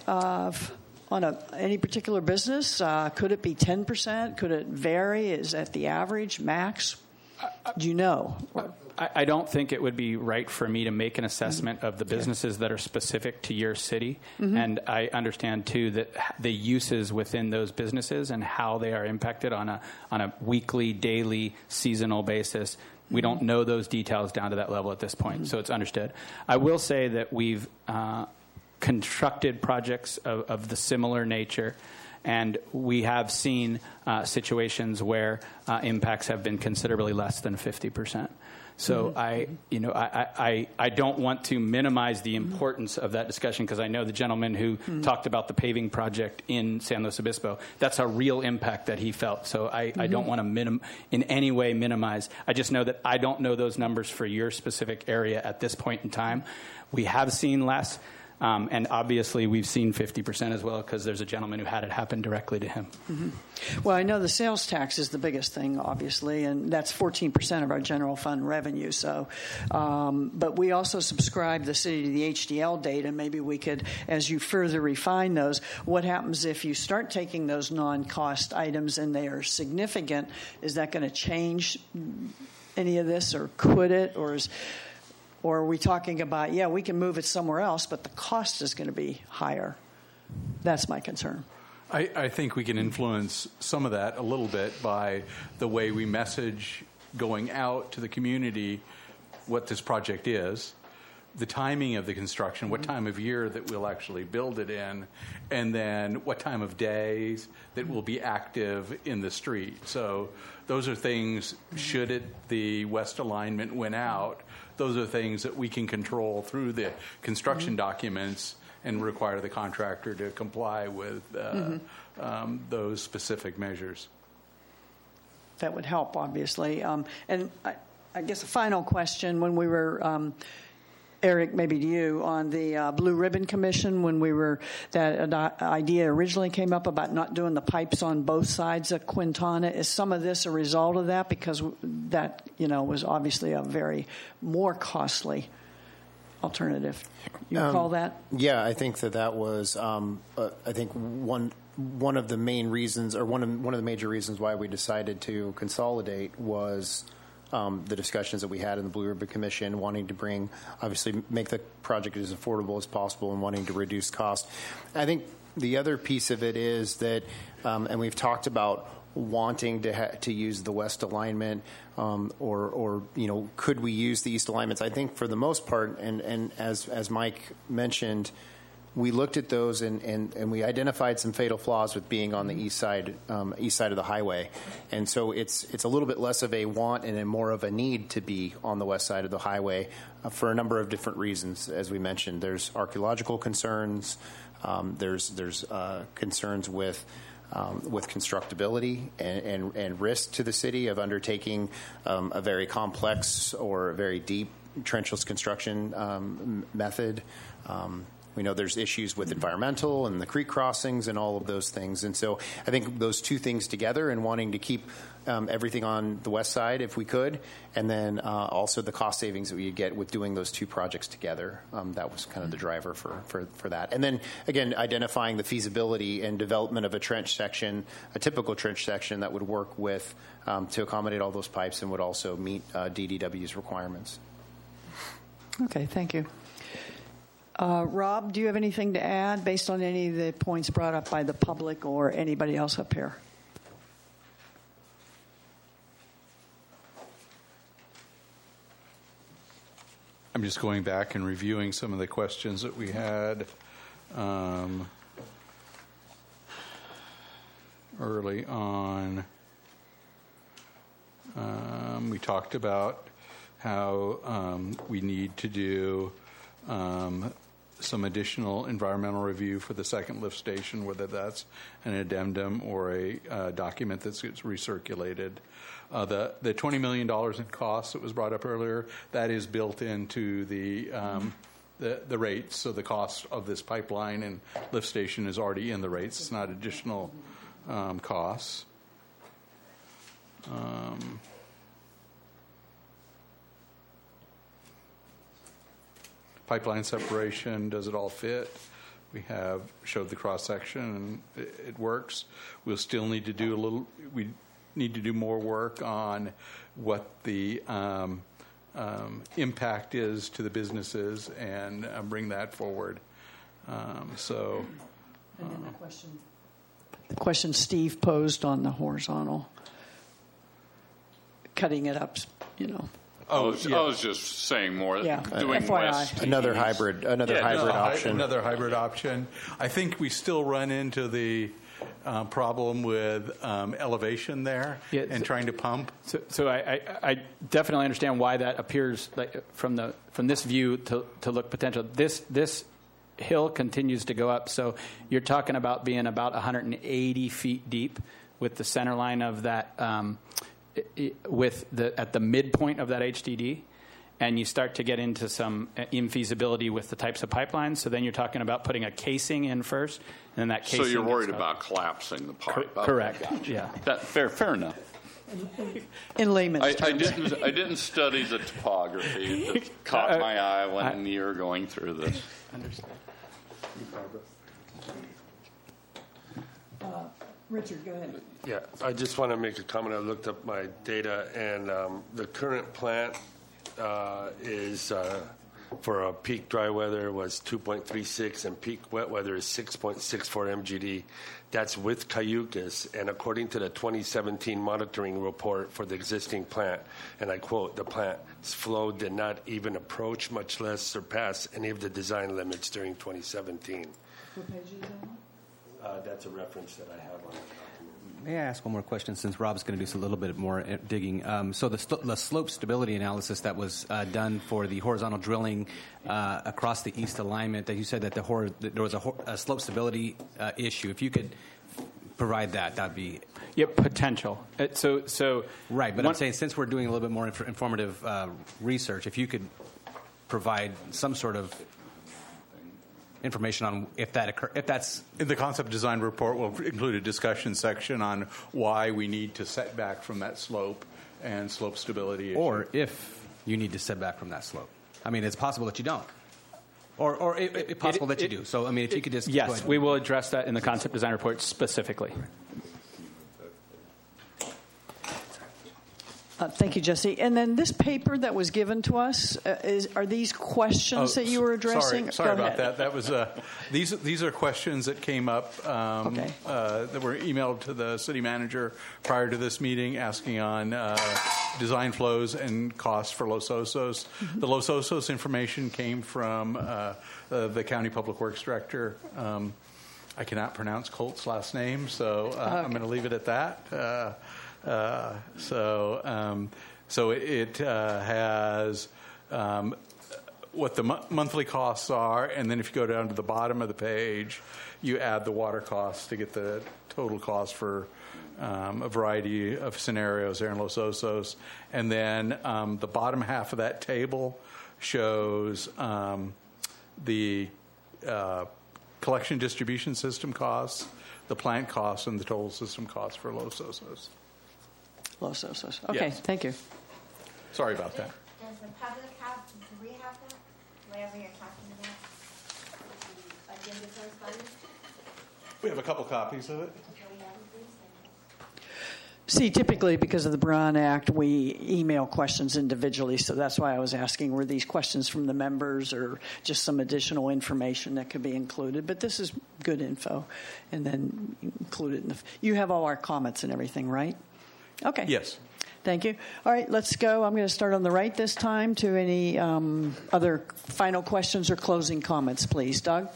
on any particular business? Could it be 10%? Could it vary? Is that the average, max? Do you know? I don't think it would be right for me to make an assessment of the businesses that are specific to your city. Mm-hmm. And I understand, too, that the uses within those businesses and how they are impacted on a weekly, daily, seasonal basis. We don't know those details down to that level at this point, so it's understood. I will say that we've constructed projects of the similar nature, and we have seen situations where impacts have been considerably less than 50%. So I don't want to minimize the importance of that discussion because I know the gentleman who talked about the paving project in San Luis Obispo, that's a real impact that he felt. So I don't want to in any way minimize. I just know that I don't know those numbers for your specific area at this point in time. We have seen less. And obviously, we've seen 50% as well because there's a gentleman who had it happen directly to him. Mm-hmm. Well, I know the sales tax is the biggest thing, obviously, and that's 14% of our general fund revenue. So, but we also subscribe the city to the HDL data. Maybe we could, as you further refine those, what happens if you start taking those non-cost items and they are significant? Is that going to change any of this, or could it, or are we talking about, we can move it somewhere else, but the cost is going to be higher? That's my concern. I think we can influence some of that a little bit by the way we message going out to the community what this project is, the timing of the construction, what time of year that we'll actually build it in, and then what time of days that will be active in the street. So those are things, should the west alignment win out, those are things that we can control through the construction documents and require the contractor to comply with those specific measures. That would help, obviously. And I guess a final question, when we were, Eric, maybe to you, on the Blue Ribbon Commission, when that idea originally came up about not doing the pipes on both sides of Quintana, is some of this a result of that? Because that, was obviously a very more costly alternative. You recall that? Yeah, I think that was, I think one of the main reasons, or one of the major reasons why we decided to consolidate was the discussions that we had in the Blue Ribbon Commission, wanting to make the project as affordable as possible and wanting to reduce cost. I think the other piece of it is that, and we've talked about wanting to use the west alignment, or could we use the east alignments? I think for the most part, and as Mike mentioned, we looked at those and we identified some fatal flaws with being on the east side of the highway, and so it's a little bit less of a want and more of a need to be on the west side of the highway for a number of different reasons. As we mentioned, there's archaeological concerns, there's concerns with constructability and risk to the city of undertaking a very complex or a very deep trenchless construction method. We know there's issues with environmental and the creek crossings and all of those things. And so I think those two things together and wanting to keep everything on the west side if we could, and then also the cost savings that we get with doing those two projects together, that was kind of the driver for that. And then, again, identifying the feasibility and development of a trench section, a typical trench section that would work with to accommodate all those pipes and would also meet DDW's requirements. Okay, thank you. Rob, do you have anything to add based on any of the points brought up by the public or anybody else up here? I'm just going back and reviewing some of the questions that we had early on. We talked about how we need to do some additional environmental review for the second lift station, whether that's an addendum or a document that gets recirculated. The $20 million in costs that was brought up earlier, that is built into the rates. So the cost of this pipeline and lift station is already in the rates. It's not additional costs. Pipeline separation, does it all fit? We have showed the cross section and it works. We'll still need to do we need to do more work on what the impact is to the businesses and bring that forward. And then the question Steve posed on the horizontal, cutting it up, I was just saying more. Yeah. Doing west. Another hybrid option. Another hybrid option. I think we still run into the problem with elevation there and trying to pump. So I definitely understand why that appears like from this view to look potential. This hill continues to go up, so you're talking about being about 180 feet deep with the center line of that. At the midpoint of that HDD, and you start to get into some infeasibility with the types of pipelines. So then you're talking about putting a casing in first, and then that casing. So you're worried about collapsing the pipe. Correct. Yeah. Fair enough. In layman's terms. I didn't study the topography. It caught my eye when you were going through this. Understand. Richard, go ahead. Yeah, I just want to make a comment. I looked up my data, and the current plant is for a peak dry weather was 2.36, and peak wet weather is 6.64 MGD. That's with Cayucas, and according to the 2017 monitoring report for the existing plant, and I quote, the plant's flow did not even approach, much less surpass, any of the design limits during 2017. What page is that on? That's a reference that I have on the document. May I ask one more question since Rob's going to do a little bit more digging? So the slope stability analysis that was done for the horizontal drilling across the east alignment, that you said that there was a slope stability issue. If you could provide that'd be... Yeah, potential. So right, but I'm saying since we're doing a little bit more informative research, if you could provide some sort of information on if that's in the concept design report, will include a discussion section on why we need to set back from that slope and slope stability issue. Or if you need to set back from that slope. I mean, it's possible that you don't, or it's possible that you do. So, I mean, if you could just yes, we will address that in the concept design report specifically. Thank you, Jesse. And then this paper that was given to us, are these questions that you were addressing? Sorry about that. That was these are questions that came up that were emailed to the city manager prior to this meeting, asking on design flows and costs for Los Osos. Mm-hmm. The Los Osos information came from the county public works director. I cannot pronounce Colt's last name, so I'm going to leave it at that. So it has what the monthly costs are, and then if you go down to the bottom of the page, you add the water costs to get the total cost for a variety of scenarios there in Los Osos. And then the bottom half of that table shows the collection distribution system costs, the plant costs, and the total system costs for Los Osos. Los Osos. Okay, yes. Thank you. Sorry about that. Does the public have, do we have that? Whatever you're talking about? Agenda correspondence? We have a couple copies of it. See, typically because of the Brown Act, we email questions individually, so that's why I was asking, were these questions from the members or just some additional information that could be included? But this is good info, and then include it in you have all our comments and everything, right? Okay. Yes. Thank you. All right, let's go. I'm going to start on the right this time to any other final questions or closing comments, please. Doug?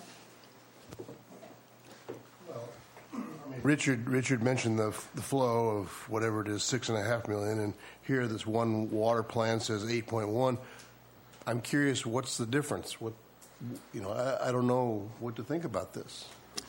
Richard mentioned the flow of whatever it is, 6.5 million, and here this one water plan says 8.1. I'm curious, what's the difference? I don't know what to think about this.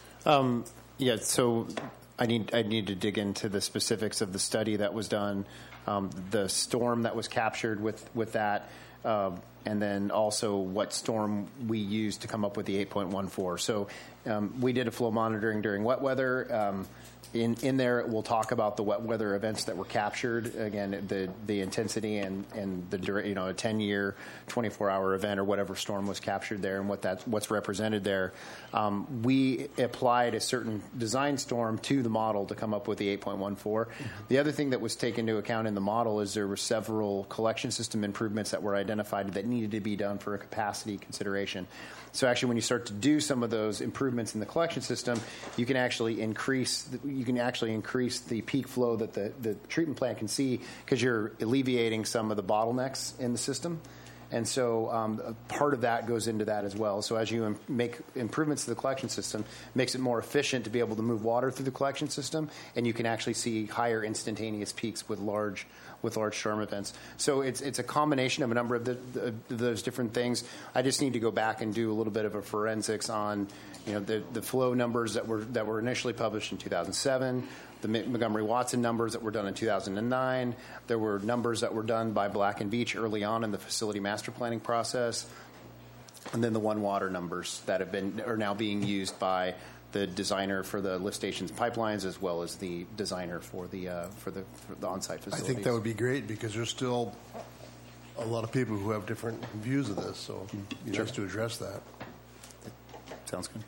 So I need to dig into the specifics of the study that was done, the storm that was captured with that, and then also what storm we used to come up with the 8.14. So we did a flow monitoring during wet weather. In there, we'll talk about the wet weather events that were captured. Again, the intensity and the a 10-year, 24-hour event or whatever storm was captured there, and what's represented there. We applied a certain design storm to the model to come up with the 8.14. Mm-hmm. The other thing that was taken into account in the model is there were several collection system improvements that were identified that needed to be done for a capacity consideration. So actually, when you start to do some of those improvements in the collection system, you can actually increase the peak flow that the treatment plant can see because you're alleviating some of the bottlenecks in the system. And so part of that goes into that as well. So as you make improvements to the collection system, it makes it more efficient to be able to move water through the collection system, and you can actually see higher instantaneous peaks with large storm events. So it's a combination of a number of those different things. I just need to go back and do a little bit of a forensics on the flow numbers that were initially published in 2007. The Montgomery-Watson numbers that were done in 2009. There were numbers that were done by Black and Veatch early on in the facility master planning process. And then the One Water numbers that are now being used by the designer for the lift stations and pipelines as well as the designer for the on-site facilities. I think that would be great because there's still a lot of people who have different views of this, so you have to address that. Sounds good.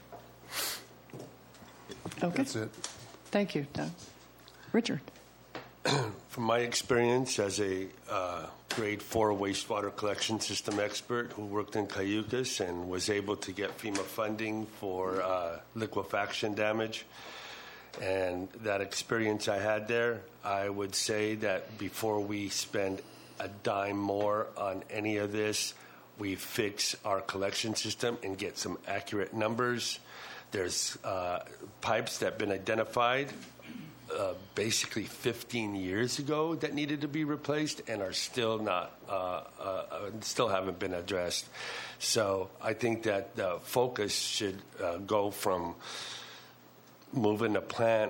Okay. That's it. Thank you, Doug. Richard. From my experience as a grade 4 wastewater collection system expert who worked in Cayucas and was able to get FEMA funding for liquefaction damage, and that experience I had there, I would say that before we spend a dime more on any of this, we fix our collection system and get some accurate numbers. There's pipes that have been identified basically 15 years ago that needed to be replaced and are still still haven't been addressed. So I think that the focus should go from moving the plant.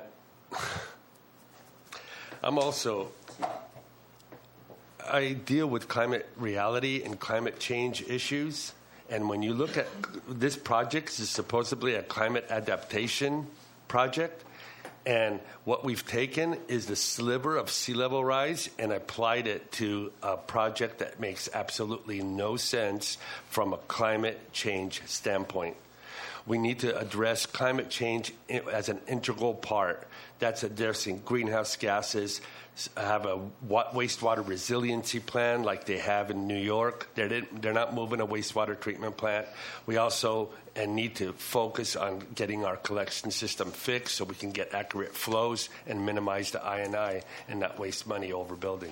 I deal with climate reality and climate change issues. And when you look at this project, is supposedly a climate adaptation project. And what we've taken is the sliver of sea level rise and applied it to a project that makes absolutely no sense from a climate change standpoint. We need to address climate change as an integral part. That's addressing greenhouse gases, have a wastewater resiliency plan like they have in New York. They're not moving a wastewater treatment plant. We also need to focus on getting our collection system fixed so we can get accurate flows and minimize the I&I and not waste money overbuilding.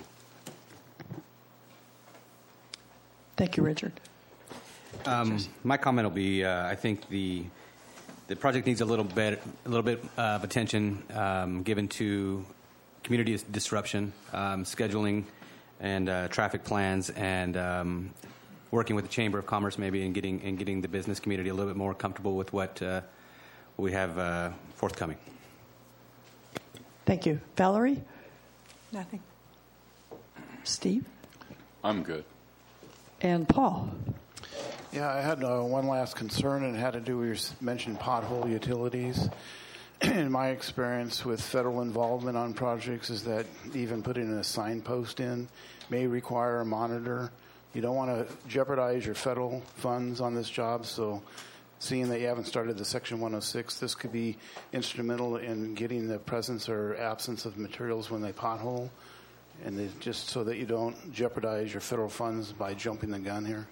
Thank you, Richard. My comment will be: I think the project needs a little bit of attention given to community disruption, scheduling, and traffic plans, and working with the Chamber of Commerce maybe, and getting the business community a little bit more comfortable with what we have forthcoming. Thank you, Valerie. Nothing. Steve. I'm good. And Paul. Yeah, I had one last concern, and it had to do with your mentioned pothole utilities. In my experience with federal involvement on projects is that even putting a signpost in may require a monitor. You don't want to jeopardize your federal funds on this job, so seeing that you haven't started the Section 106, this could be instrumental in getting the presence or absence of materials when they pothole, and just so that you don't jeopardize your federal funds by jumping the gun here.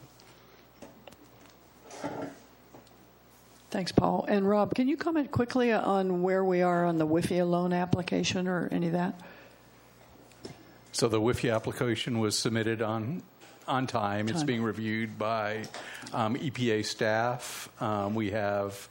Thanks, Paul. And Rob, can you comment quickly on where we are on the WIFIA loan application or any of that? So the WIFIA application was submitted on time. It's being reviewed by EPA staff. We have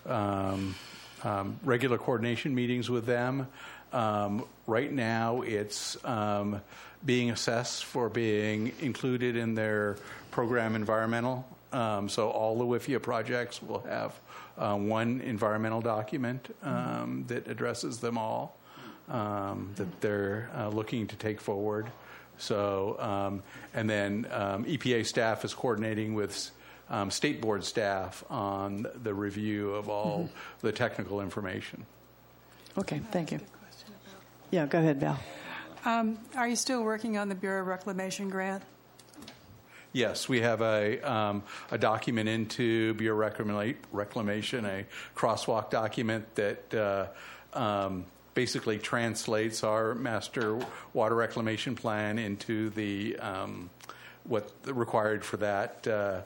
regular coordination meetings with them. Right now, it's being assessed for being included in their program environmental. So all the WIFIA projects will have one environmental document that addresses them all that they're looking to take forward. So, and then EPA staff is coordinating with state board staff on the review of all the technical information. Okay, thank you. Yeah, go ahead, Val. Are you still working on the Bureau of Reclamation grant? Yes, we have a document into Bureau of Reclamation, a crosswalk document that basically translates our master water reclamation plan into the what required for that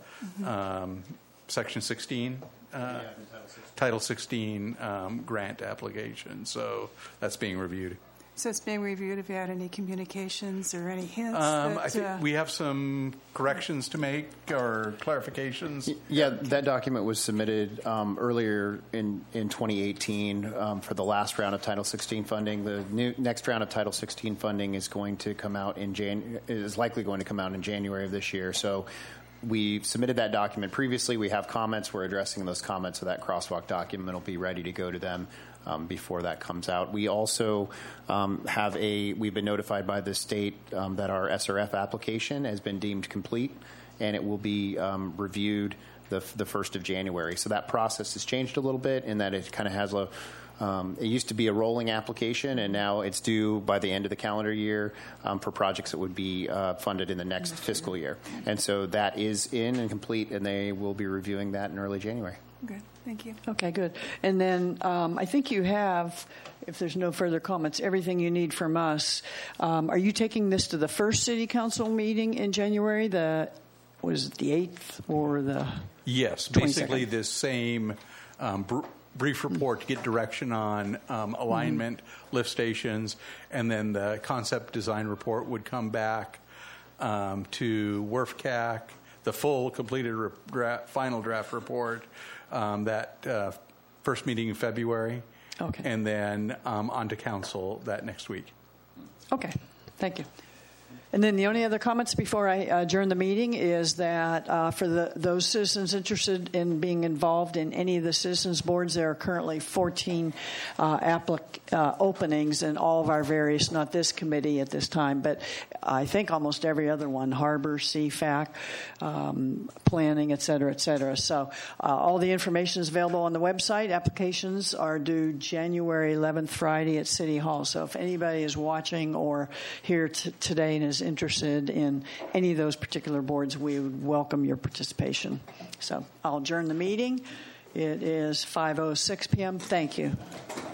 Section 16. Title 16 grant application. So that's being reviewed. So it's being reviewed. If you had any communications or any hints? I think we have some corrections to make or clarifications. Yeah, that document was submitted earlier in 2018 for the last round of Title 16 funding. The next round of Title 16 funding is going to come out is likely going to come out in January of this year. So we submitted that document previously. We have comments. We're addressing those comments, so that crosswalk document will be ready to go to them before that comes out. We also we've been notified by the state that our SRF application has been deemed complete, and it will be reviewed the 1st of January. So that process has changed a little bit in that it kind of has it used to be a rolling application, and now it's due by the end of the calendar year for projects that would be funded in the next fiscal year. And so that is in and complete, and they will be reviewing that in early January. Good. Thank you. Okay, good. And then I think you have, if there's no further comments, everything you need from us. Are you taking this to the first City Council meeting in January? Was it the 8th or the Yes, 22nd? basically this same brief report to get direction on alignment, lift stations, and then the concept design report would come back to WRF-CAC, the full completed final draft report, that first meeting in February, and then on to council that next week. Okay, thank you. And then the only other comments before I adjourn the meeting is that for those citizens interested in being involved in any of the citizens boards, there are currently 14 openings in all of our various, not this committee at this time, but I think almost every other one, Harbor, CFAC, planning, et cetera, et cetera. So all the information is available on the website. Applications are due January 11th, Friday at City Hall. So if anybody is watching or here today and is interested in any of those particular boards, we would welcome your participation. So I'll adjourn the meeting, It is 5:06 p.m. Thank you.